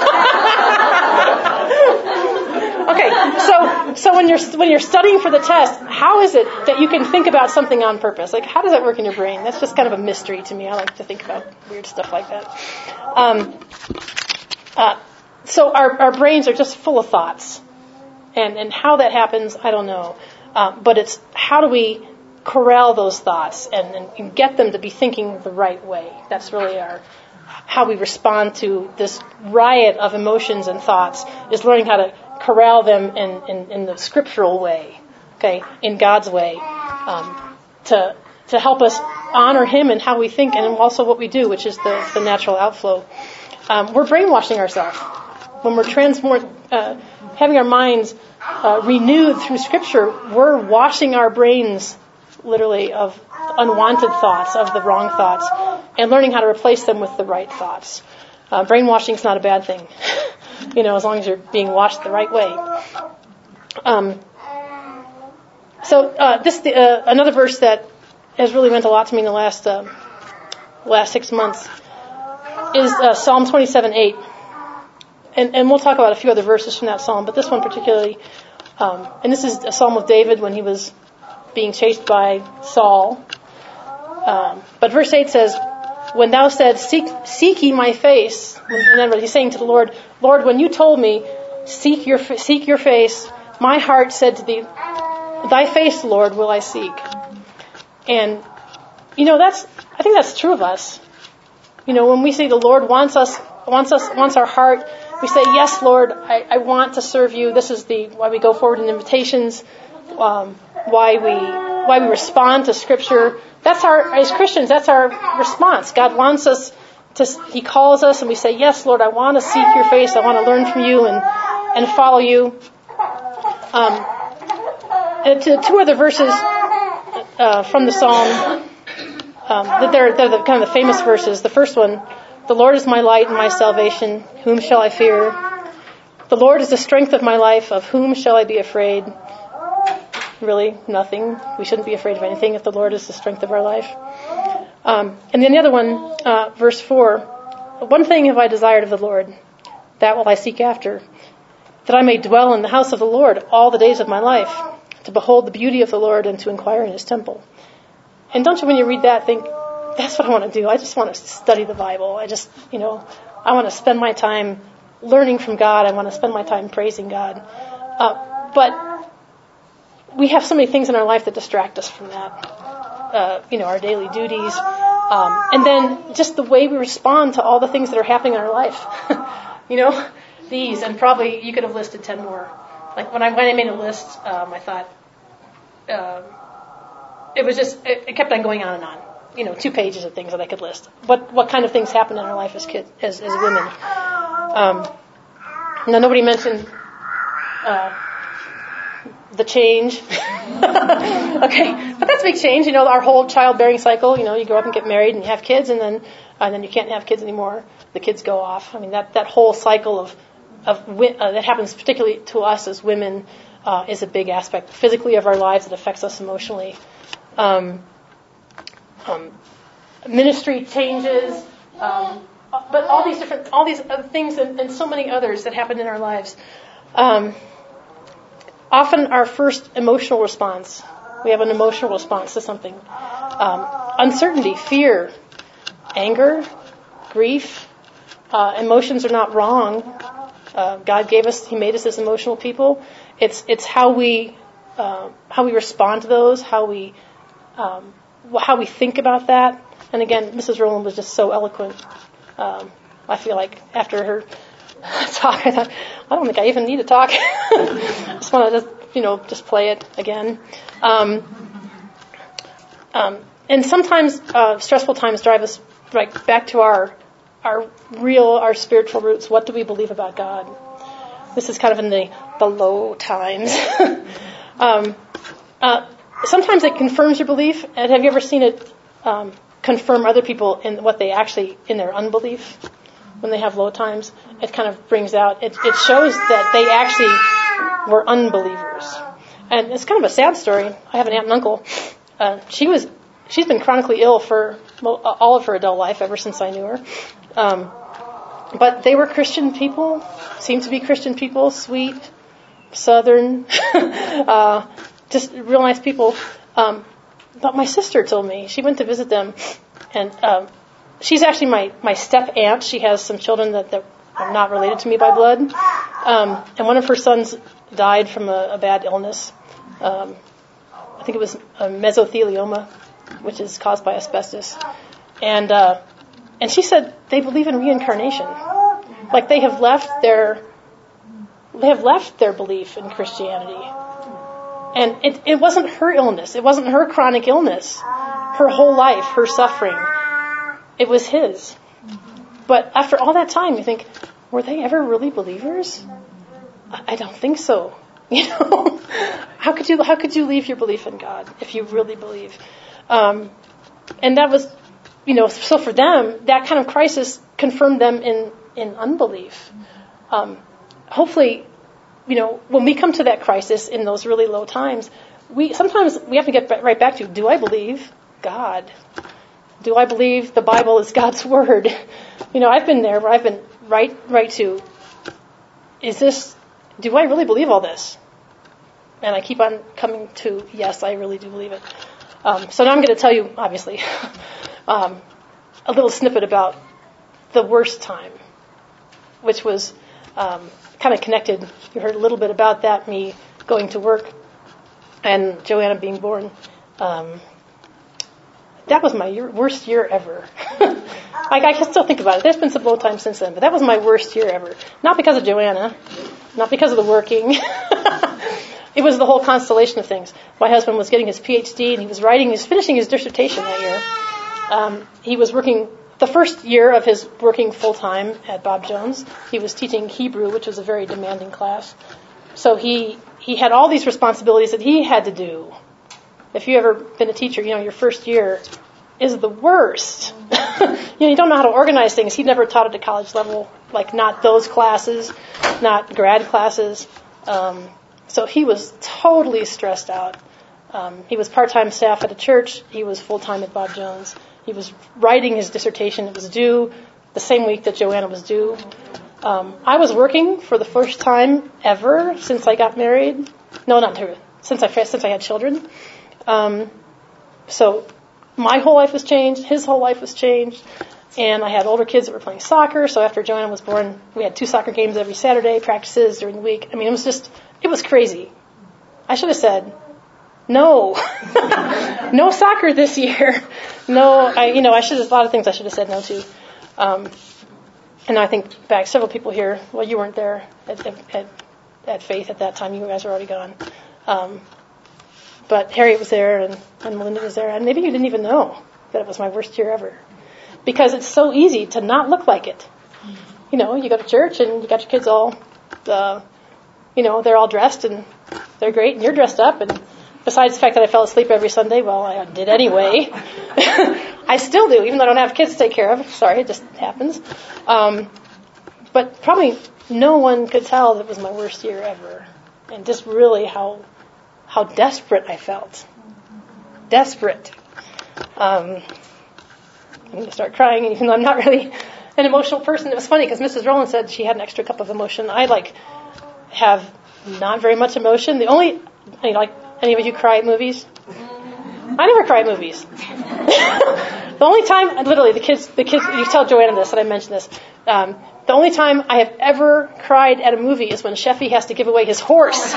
God. Okay, so so when you're when you're studying for the test, how is it that you can think about something on purpose? Like, how does that work in your brain? That's just kind of a mystery to me. I like to think about weird stuff like that. Um, uh, so our our brains are just full of thoughts, and and how that happens, I don't know. Uh, but it's how do we corral those thoughts and, and, and get them to be thinking the right way? That's really our how we respond to this riot of emotions and thoughts, is learning how to corral them in, in, in the scriptural way, okay, in God's way, um, to to help us honor Him in how we think and also what we do, which is the, the natural outflow. Um, we're brainwashing ourselves when we're transform, uh, having our minds uh, renewed through Scripture. We're washing our brains literally of unwanted thoughts, of the wrong thoughts, and learning how to replace them with the right thoughts. Uh, brainwashing is not a bad thing, you know, as long as you're being washed the right way. Um, so uh, this the, uh, another verse that has really meant a lot to me in the last uh, last six months is uh, Psalm twenty-seven eight, and and we'll talk about a few other verses from that psalm, but this one particularly, um, and this is a psalm of David when he was being chased by Saul. Um, but verse eight says, "When thou said, seek, seek ye my face," in other words, he's saying to the Lord, "Lord, when you told me, seek your seek your face, my heart said to thee, thy face, Lord, will I seek." And you know, that's I think that's true of us. You know, when we say the Lord wants us, wants us, wants our heart, we say, "Yes, Lord, I, I want to serve you." This is the why we go forward in invitations, um, why we why we respond to Scripture. That's our, as Christians, that's our response. God wants us to, He calls us and we say, "Yes, Lord, I want to seek your face. I want to learn from you and, and follow you." Um, and to two other verses uh, from the Psalm, um, that they're, they're the, kind of the famous verses. The first one, "The Lord is my light and my salvation. Whom shall I fear? The Lord is the strength of my life. Of whom shall I be afraid?" Really, nothing. We shouldn't be afraid of anything if the Lord is the strength of our life. Um, and then the other one, uh, verse four, "One thing have I desired of the Lord, that will I seek after, that I may dwell in the house of the Lord all the days of my life, to behold the beauty of the Lord and to inquire in His temple." And don't you, when you read that, think, that's what I want to do. I just want to study the Bible. I just, you know, I want to spend my time learning from God. I want to spend my time praising God. Uh, but we have so many things in our life that distract us from that. Uh, you know, our daily duties. Um, and then just the way we respond to all the things that are happening in our life. You know, these, and probably you could have listed ten more. Like when I, when I made a list, um, I thought, uh, it was just, it, it kept on going on and on. You know, two pages of things that I could list. What, what kind of things happen in our life as kids, as, as women. Um, now nobody mentioned, uh, the change. Okay, but that's a big change. You know, our whole childbearing cycle. You know, you grow up and get married and you have kids, and then and then you can't have kids anymore. The kids go off. I mean, that, that whole cycle of of uh, that happens particularly to us as women uh, is a big aspect physically of our lives. It affects us emotionally. Um, um, ministry changes, um, but all these different all these other things and, and so many others that happen in our lives. Um, Often our first emotional response, we have an emotional response to something. Um, uncertainty, fear, anger, grief. Uh, emotions are not wrong. Uh, God gave us, He made us as emotional people. It's it's how we uh, how we respond to those, how we um, how we think about that. And again, Missus Rowland was just so eloquent. Um, I feel like after her talk, I thought, I don't think I even need to talk. I just want to just, you know, just play it again. Um, um, and sometimes uh, stressful times drive us right back to our our real, our spiritual roots. What do we believe about God? This is kind of in the, the low times. um, uh, sometimes it confirms your belief. And have you ever seen it um, confirm other people in what they actually, in their unbelief? When they have low times, it kind of brings out, it, it shows that they actually were unbelievers. And it's kind of a sad story. I have an aunt and uncle. Uh, she was, she's been chronically ill for well, all of her adult life, ever since I knew her. Um, but they were Christian people, seemed to be Christian people, sweet, southern, uh, just real nice people. Um, but my sister told me, she went to visit them, and um, she's actually my, my step aunt. She has some children that, that are not related to me by blood. Um, and one of her sons died from a, a bad illness. Um, I think it was a mesothelioma, which is caused by asbestos. And uh, and she said they believe in reincarnation. Like they have left their they have left their belief in Christianity. And it, it wasn't her illness. It wasn't her chronic illness. Her whole life, her suffering. It was his. But after all that time, you think, were they ever really believers? I don't think so. You know, how could you how could you leave your belief in God if you really believe? Um, and that was, you know, so for them, that kind of crisis confirmed them in in unbelief. Um, hopefully, you know, when we come to that crisis in those really low times, we sometimes we have to get right back to: do I believe God? Do I believe the Bible is God's word? You know, I've been there where I've been right right to: is this? Do I really believe all this? And I keep on coming to, yes, I really do believe it. Um, so now I'm going to tell you, obviously, um, a little snippet about the worst time, which was um, kind of connected. You heard a little bit about that, me going to work and Joanna being born. Um, that was my year, worst year ever. I, I can still think about it. There's been some low times since then, but that was my worst year ever. Not because of Joanna, not because of the working. It was the whole constellation of things. My husband was getting his P H D, and he was writing, he was finishing his dissertation that year. Um, he was working, the first year of his working full-time at Bob Jones, he was teaching Hebrew, which was a very demanding class. So he, he had all these responsibilities that he had to do. If you've ever been a teacher, you know, your first year is the worst. you know, you don't know how to organize things. He'd never taught at a college level, like not those classes, not grad classes. Um, so he was totally stressed out. Um, he was part-time staff at a church. He was full-time at Bob Jones. He was writing his dissertation. It was due the same week that Joanna was due. Um, I was working for the first time ever since I got married. No, not true. Since I since I had children. Um, so my whole life was changed. His whole life was changed. And I had older kids that were playing soccer. So after Joanna was born, we had two soccer games every Saturday, practices during the week. I mean, it was just, it was crazy. I should have said, no, no soccer this year. No, I, you know, I should have, a lot of things I should have said no to. Um, and I think back, several people here, well, you weren't there at, at, at Faith at that time. You guys were already gone. Um, but Harriet was there and, and Melinda was there. And maybe you didn't even know that it was my worst year ever. Because it's so easy to not look like it. You know, you go to church and you got your kids all, uh, you know, they're all dressed and they're great and you're dressed up. And besides the fact that I fell asleep every Sunday, well, I did anyway. I still do, even though I don't have kids to take care of. Sorry, it just happens. Um, but probably no one could tell that it was my worst year ever. And just really how how desperate I felt. Desperate. Um I'm going to start crying, even though I'm not really an emotional person. It was funny because Missus Rowland said she had an extra cup of emotion. I, like, have not very much emotion. The only, you know, like, any of you cry at movies? I never cry at movies. The only time, literally, the kids, the kids, you tell Joanna this, and I mentioned this, um, the only time I have ever cried at a movie is when Sheffy has to give away his horse.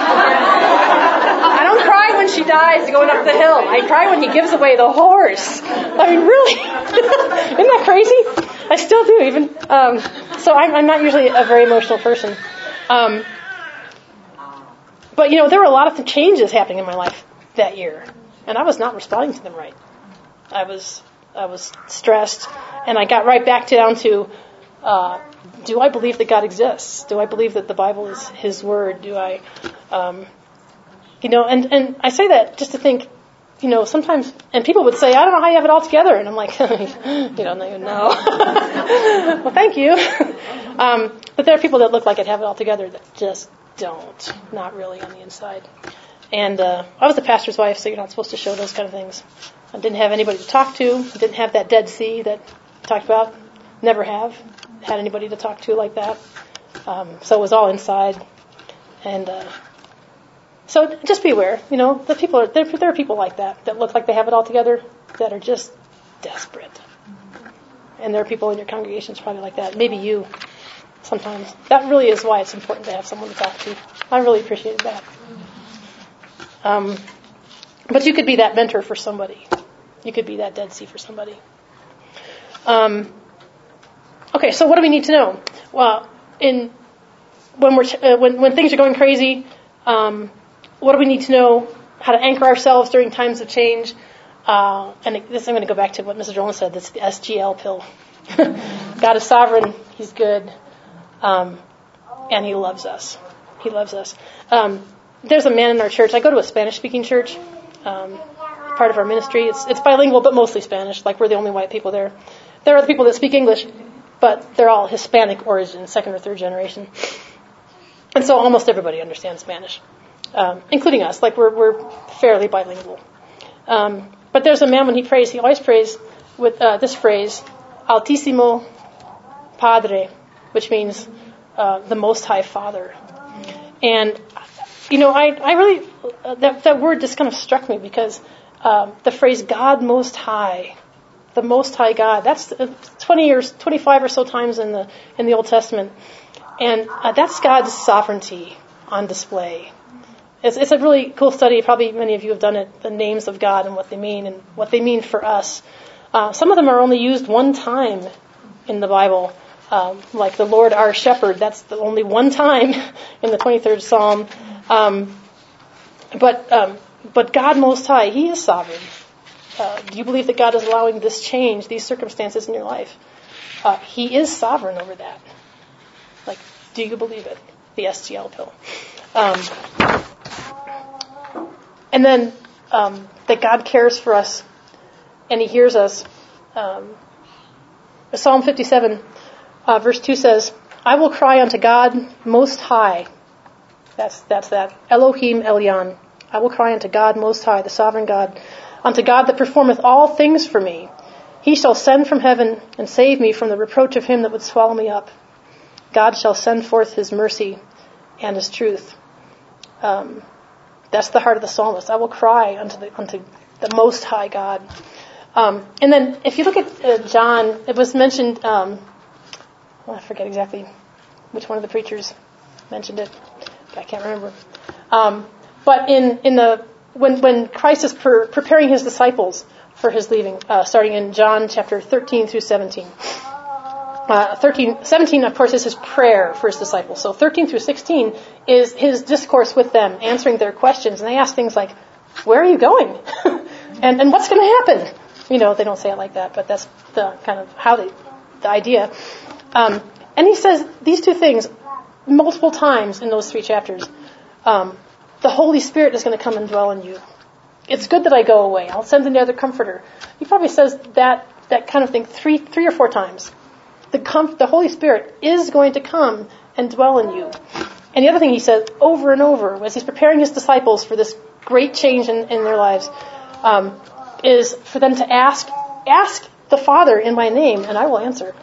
I don't cry when she dies going up the hill. I cry when he gives away the horse. I mean, really? Isn't that crazy? I still do, even. Um, so I'm, I'm not usually a very emotional person. Um, but, you know, there were a lot of changes happening in my life that year, and I was not responding to them right. I was I was stressed, and I got right back down to uh, do I believe that God exists? Do I believe that the Bible is His Word? Do I, um, you know, and, and I say that just to think, you know, sometimes, and people would say, I don't know how you have it all together. And I'm like, you don't even know. Well, thank you. Um, but there are people that look like it have it all together that just don't, not really on the inside. And uh, I was the pastor's wife, so you're not supposed to show those kind of things. I didn't have anybody to talk to. Didn't have that Dead Sea that I talked about. Never have had anybody to talk to like that. Um, so it was all inside. And uh, so just be aware. You know, the people are, there, there are people like that that look like they have it all together that are just desperate. And there are people in your congregations probably like that. Maybe you sometimes. That really is why it's important to have someone to talk to. I really appreciated that. Um, but you could be that mentor for somebody. You could be that Dead Sea for somebody. Um, okay, so what do we need to know? Well, in when we're uh, when when things are going crazy, um, what do we need to know? How to anchor ourselves during times of change. Uh, and this, I'm going to go back to what Missus Rowland said. That's the S G L pill. God is sovereign. He's good, um, and He loves us. He loves us. Um, there's a man in our church. I go to a Spanish-speaking church. Um, part of our ministry. It's it's bilingual, but mostly Spanish. Like we're the only white people there. There are other people that speak English, but they're all Hispanic origin, second or third generation. And so almost everybody understands Spanish, um, including us. Like we're we're fairly bilingual. Um, but there's a man when he prays, he always prays with uh, this phrase, Altísimo Padre, which means uh, the Most High Father. And you know, I I really uh, that that word just kind of struck me because. Um, the phrase God Most High, the Most High God, that's twenty years, twenty-five or so times in the in the Old Testament. And uh, that's God's sovereignty on display. It's, it's a really cool study. Probably many of you have done it, the names of God and what they mean and what they mean for us. Uh, some of them are only used one time in the Bible, um, like the Lord our Shepherd. That's the only one time in the twenty-third Psalm. Um, but... Um, But God Most High, He is sovereign. Uh, do you believe that God is allowing this change, these circumstances in your life? Uh, he is sovereign over that. Like, do you believe it? The S G L pill. Um, and then um, that God cares for us and He hears us. Um, Psalm fifty-seven, uh, verse two says, I will cry unto God Most High. That's that's that. Elohim Elyon. I will cry unto God Most High, the sovereign God, unto God that performeth all things for me. He shall send from heaven and save me from the reproach of him that would swallow me up. God shall send forth His mercy and His truth. Um, that's the heart of the psalmist. I will cry unto the, unto the Most High God. Um, and then if you look at uh, John, it was mentioned, um, well, I forget exactly which one of the preachers mentioned it. I can't remember. Um, But in, in the when when Christ is per, preparing His disciples for His leaving, uh, starting in John chapter thirteen through seventeen. Uh, thirteen, seventeen, of course, is His prayer for His disciples. So thirteen through sixteen is His discourse with them, answering their questions. And they ask things like, where are you going? and and what's going to happen? You know, they don't say it like that, but that's the kind of how they, the idea. Um, and He says these two things multiple times in those three chapters. Um, The Holy Spirit is going to come and dwell in you. It's good that I go away. I'll send another comforter. He probably says that that kind of thing three three or four times. The com- the Holy Spirit is going to come and dwell in you. And the other thing He says over and over as He's preparing His disciples for this great change in, in their lives um, is for them to ask ask the Father in my name, and I will answer.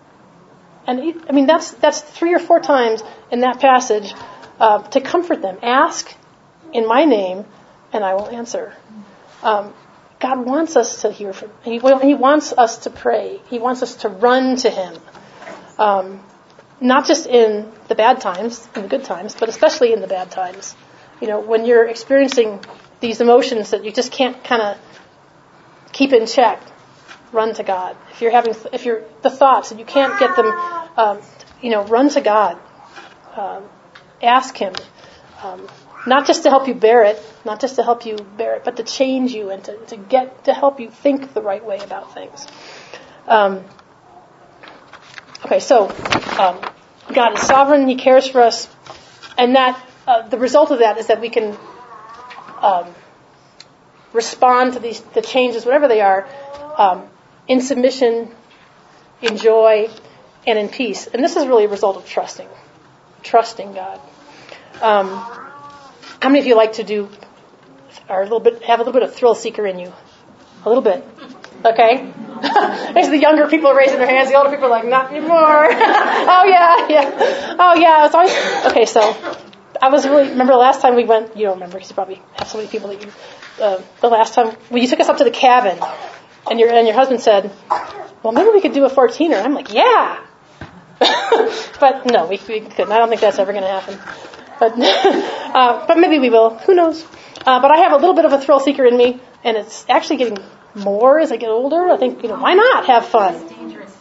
And he, I mean that's that's three or four times in that passage uh, to comfort them. Ask in my name, and I will answer. Um, God wants us to hear from Him. He, he wants us to pray. He wants us to run to Him. Um, not just in the bad times, in the good times, but especially in the bad times. You know, when you're experiencing these emotions that you just can't kind of keep in check, run to God. If you're having, if you're the thoughts and you can't get them, um, you know, run to God. Um, ask Him. Um, Not just to help you bear it, not just to help you bear it, but to change you and to, to get to help you think the right way about things. Um, okay, so um, God is sovereign. He cares for us. And that uh, the result of that is that we can um, respond to these the changes, whatever they are, um, in submission, in joy, and in peace. And this is really a result of trusting. Trusting God. Um, how many of you like to do, are a little bit, have a little bit of thrill seeker in you? A little bit. Okay? There's the younger people raising their hands. The older people are like, not anymore. oh, yeah, yeah. Oh, yeah. It's always, okay, so I was really, remember the last time we went, you don't remember because you probably have so many people that you, uh, the last time, well, you took us up to the cabin, and your and your husband said, well, maybe we could do a fourteener. I'm like, yeah. But no, we, we couldn't. I don't think that's ever going to happen. But uh, but maybe we will. Who knows? Uh, but I have a little bit of a thrill seeker in me, and it's actually getting more as I get older. I think, you know, why not have fun? It's dangerous.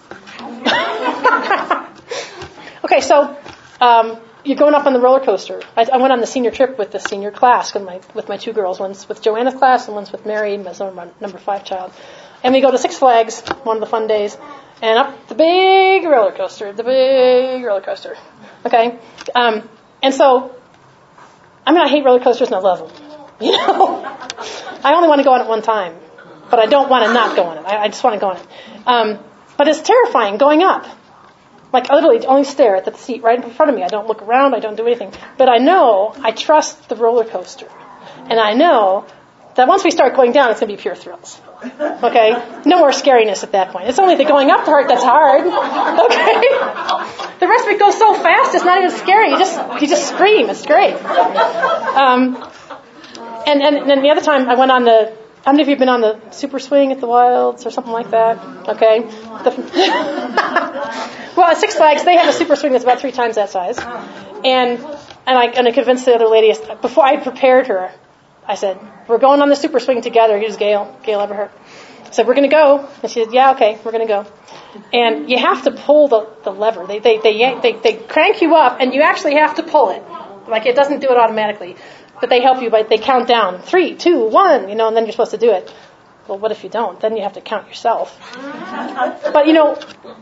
Okay, so um, you're going up on the roller coaster. I, I went on the senior trip with the senior class with my with my two girls. One's with Joanna's class, and one's with Mary, my number, number five child. And we go to Six Flags, one of the fun days, and up the big roller coaster, the big roller coaster. Okay, um, and so I mean, I hate roller coasters and I love them. You know, I only want to go on it one time, but I don't want to not go on it. I, I just want to go on it. Um, but it's terrifying going up. Like, I literally only stare at the seat right in front of me. I don't look around. I don't do anything. But I know, I trust the roller coaster. And I know that once we start going down, it's going to be pure thrills. Okay? No more scariness at that point. It's only the going up part that's hard. Okay? The rest of it goes so fast, it's not even scary. You just you just scream. It's great. Um, and, and, and then the other time, I went on the... How many of you have been on the Super Swing at the Wilds or something like that? Okay. The, well, at Six Flags, they have a Super Swing that's about three times that size. And and I, and I convinced the other lady, before I prepared her, I said, we're going on the Super Swing together. Here's Gail, Gail Everhart. I said, we're going to go. And she said, yeah, okay, we're going to go. And you have to pull the, the lever. They, they, they, they, they crank you up, and you actually have to pull it. Like, it doesn't do it automatically. But they help you, but they count down. Three, two, one, you know, and then you're supposed to do it. Well, what if you don't? Then you have to count yourself. But, you know,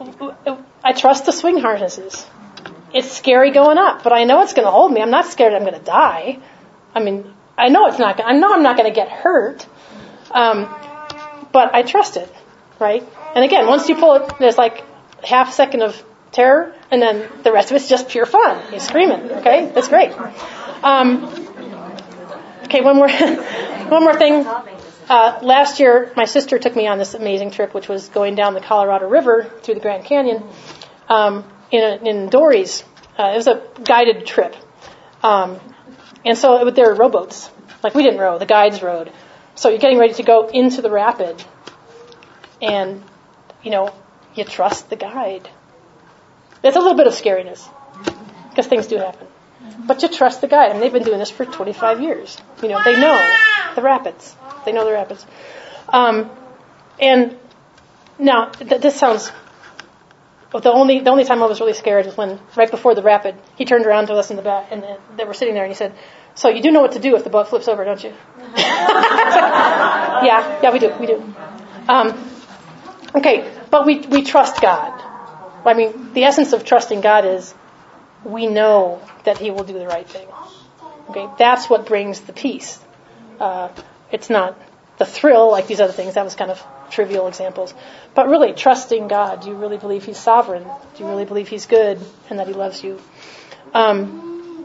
I trust the swing harnesses. It's scary going up, but I know it's going to hold me. I'm not scared I'm going to die. I mean, I know it's not. I know I'm not going to get hurt. Um, but I trust it, right? And again, once you pull it, there's like half a second of terror, and then the rest of it's just pure fun. You're screaming, okay? That's great. Um, okay, one more, one more thing. Uh, last year, my sister took me on this amazing trip, which was going down the Colorado River through the Grand Canyon um, in, a, in dories. Uh, it was a guided trip. Um, and so it, there were rowboats. Like, we didn't row, the guides rowed. So you're getting ready to go into the rapid. And, you know, you trust the guide. There's a little bit of scariness, because things do happen. But you trust the guide. I mean, they've been doing this for twenty-five years. You know, they know the rapids. They know the rapids. Um, and now, th- this sounds... Well, the only the only time I was really scared was when, right before the rapid, he turned around to us in the back, and uh, they were sitting there, and he said, so you do know what to do if the boat flips over, don't you? yeah, yeah, we do, we do. Um, okay, but we we trust God. I mean, the essence of trusting God is we know that He will do the right thing. Okay, that's what brings the peace. Uh, it's not the thrill like these other things. That was kind of trivial examples. But really, trusting God. Do you really believe He's sovereign? Do you really believe He's good and that He loves you? Um,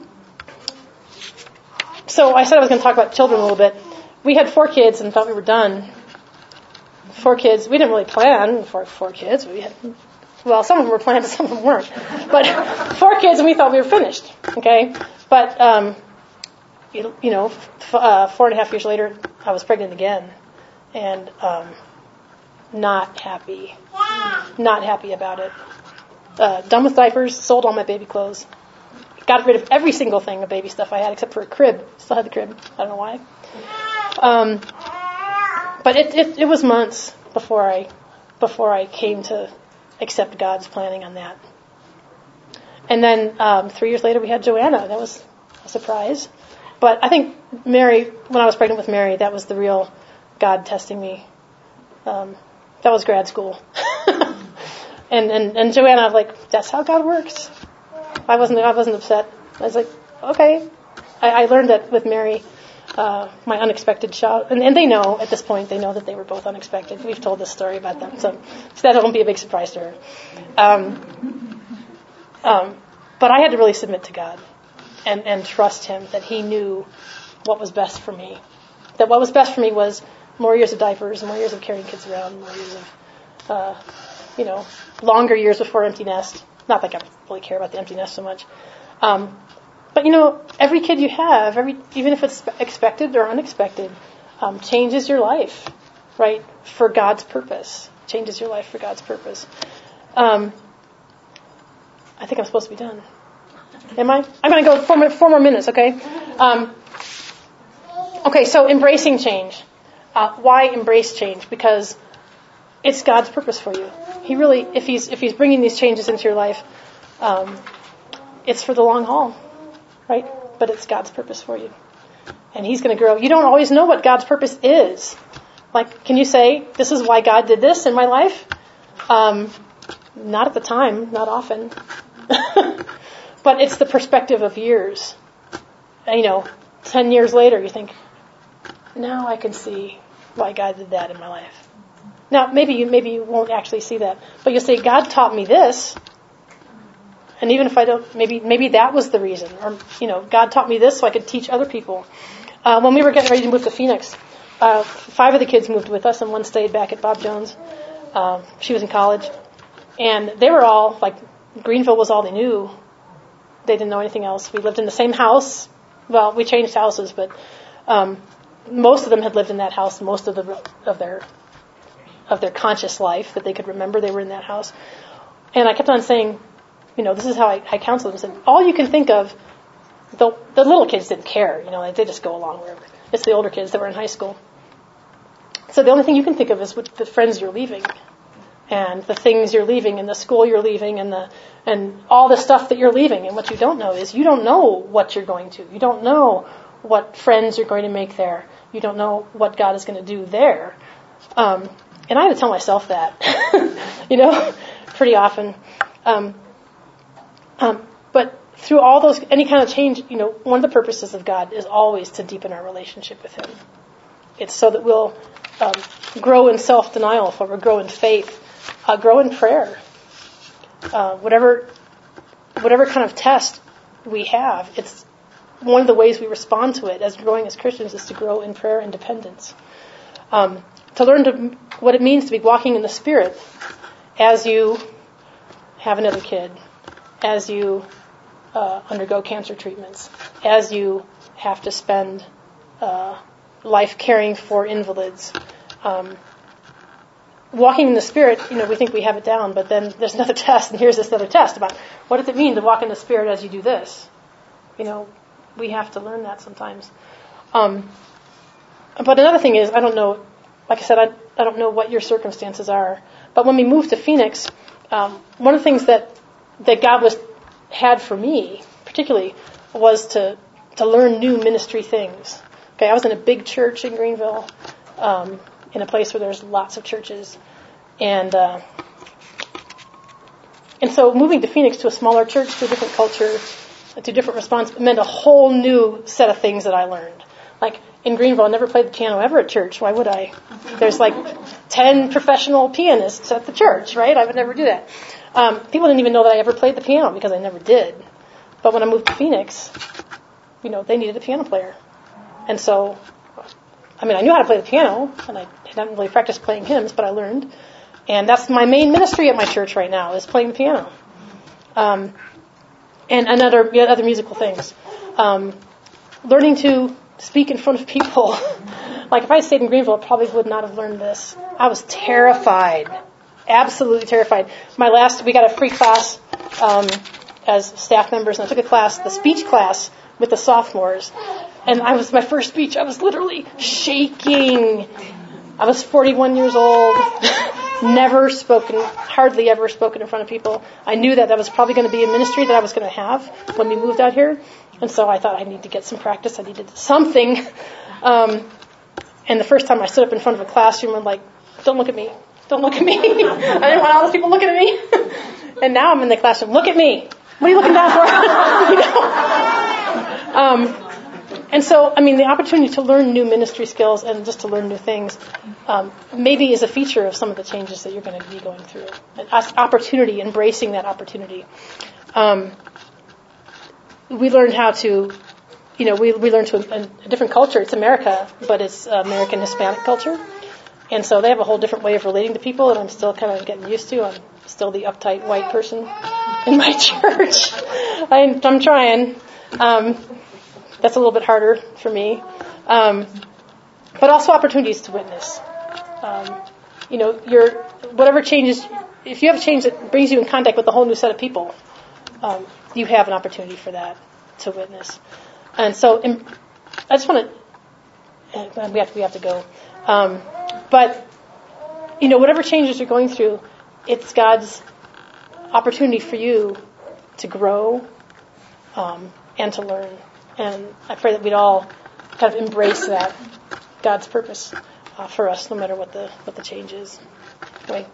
so I said I was going to talk about children a little bit. We had four kids and thought we were done. Four kids. We didn't really plan for four kids. We had, well, some of them were planned, some of them weren't. But four kids, and we thought we were finished. Okay, but um, you, you know, f- uh, four and a half years later, I was pregnant again, and um, not happy. Not happy about it. Uh, done with diapers. Sold all my baby clothes. Got rid of every single thing of baby stuff I had except for a crib. Still had the crib. I don't know why. Um, but it, it it was months before I before I came to accept God's planning on that. And then um, three years later, we had Joanna. That was a surprise. But I think Mary, when I was pregnant with Mary, that was the real God testing me. Um, that was grad school. And, and, and Joanna, like, that's how God works. I wasn't, I wasn't upset. I was like, okay. I, I learned that with Mary, uh, my unexpected child. And, and they know, at this point, they know that they were both unexpected. We've told this story about them. So, so that won't be a big surprise to her. Um, um, but I had to really submit to God and, and trust Him that He knew what was best for me. That what was best for me was more years of diapers, more years of carrying kids around, more years of, uh, you know, longer years before empty nest. Not like I really care about the empty nest so much. Um, but, you know, every kid you have, every even if it's expected or unexpected, um, changes your life, right, for God's purpose. Changes your life for God's purpose. Um, I think I'm supposed to be done. Am I? I'm going to go four more, four more minutes, okay? Um, okay, so embracing change. Uh, why embrace change? Because it's God's purpose for you. He really, if he's if he's bringing these changes into your life, um, it's for the long haul, right? But it's God's purpose for you, and He's going to grow. You don't always know what God's purpose is. Like, can you say, "This is why God did this in my life"? Um, not at the time, not often, but it's the perspective of years. And, you know, ten years later, you think, now I can see why God did that in my life. Now, maybe you maybe you won't actually see that, but you'll say, God taught me this, and even if I don't, maybe maybe that was the reason, or you know, God taught me this so I could teach other people. Uh, when we were getting ready to move to Phoenix, uh, five of the kids moved with us, and one stayed back at Bob Jones. Uh, she was in college, and they were all like, Greenville was all they knew. They didn't know anything else. We lived in the same house. Well, we changed houses, but um, most of them had lived in that house most of the of their of their conscious life that they could remember they were in that house. And I kept on saying, you know, this is how I, I counseled them. I said, all you can think of, the, the little kids didn't care, you know, they just go along wherever. It's the older kids that were in high school. So the only thing you can think of is what the friends you're leaving, and the things you're leaving, and the school you're leaving, and the and all the stuff that you're leaving. And what you don't know is you don't know what you're going to. You don't know what friends you're going to make there. You don't know what God is going to do there. Um, and I had to tell myself that, you know, pretty often. Um, um, but through all those, any kind of change, you know, one of the purposes of God is always to deepen our relationship with Him. It's so that we'll um, grow in self-denial, for we'll grow in faith, uh, grow in prayer. Uh, whatever, whatever kind of test we have, it's one of the ways we respond to it as growing as Christians is to grow in prayer and dependence. Um, to learn to, what it means to be walking in the Spirit as you have another kid, as you uh, undergo cancer treatments, as you have to spend uh, life caring for invalids. Um, walking in the Spirit, you know, we think we have it down, but then there's another test, and here's this other test about what does it mean to walk in the Spirit as you do this? You know, we have to learn that sometimes. Um, but another thing is, I don't know, like I said, I, I don't know what your circumstances are, but when we moved to Phoenix, um, one of the things that that God was had for me, particularly, was to to learn new ministry things. Okay, I was in a big church in Greenville, um, in a place where there's lots of churches, and uh, and so moving to Phoenix to a smaller church, to a different culture, to a different response, meant a whole new set of things that I learned. Like in Greenville, I never played the piano ever at church. Why would I? There's like ten professional pianists at the church, right? I would never do that. Um, people didn't even know that I ever played the piano because I never did. But when I moved to Phoenix, you know, they needed a piano player. And so, I mean, I knew how to play the piano, and I hadn't really practiced playing hymns, but I learned. And that's my main ministry at my church right now, is playing the piano. Um, and, and other, other musical things. Um, learning to speak in front of people. Like, if I had stayed in Greenville, I probably would not have learned this. I was terrified. Absolutely terrified. My last, we got a free class um, as staff members, and I took a class, the speech class, with the sophomores. And I was, my first speech, I was literally shaking. I was forty-one years old, never spoken, hardly ever spoken in front of people. I knew that that was probably going to be a ministry that I was going to have when we moved out here. And so I thought I need to get some practice. I needed something. Um, and the first time I stood up in front of a classroom, I'm like, don't look at me. Don't look at me. I didn't want all those people looking at me. And now I'm in the classroom. Look at me. What are you looking down for? You know? um, and so, I mean, the opportunity to learn new ministry skills and just to learn new things um, maybe is a feature of some of the changes that you're going to be going through. An opportunity, embracing that opportunity. Um, we learned how to, you know, we we learned to a, a different culture. It's America, but it's American Hispanic culture. And so they have a whole different way of relating to people, and I'm still kind of getting used to. I'm still the uptight white person in my church. I, I'm trying. Um, that's a little bit harder for me. Um, but also opportunities to witness. Um, you know, your whatever changes, if you have a change that brings you in contact with a whole new set of people, um, you have an opportunity for that to witness. And so, in, I just want to. We have to. We have to go. Um, But, you know, whatever changes you're going through, it's God's opportunity for you to grow um, and to learn. And I pray that we'd all kind of embrace that, God's purpose uh, for us, no matter what the what the change is. Anyway,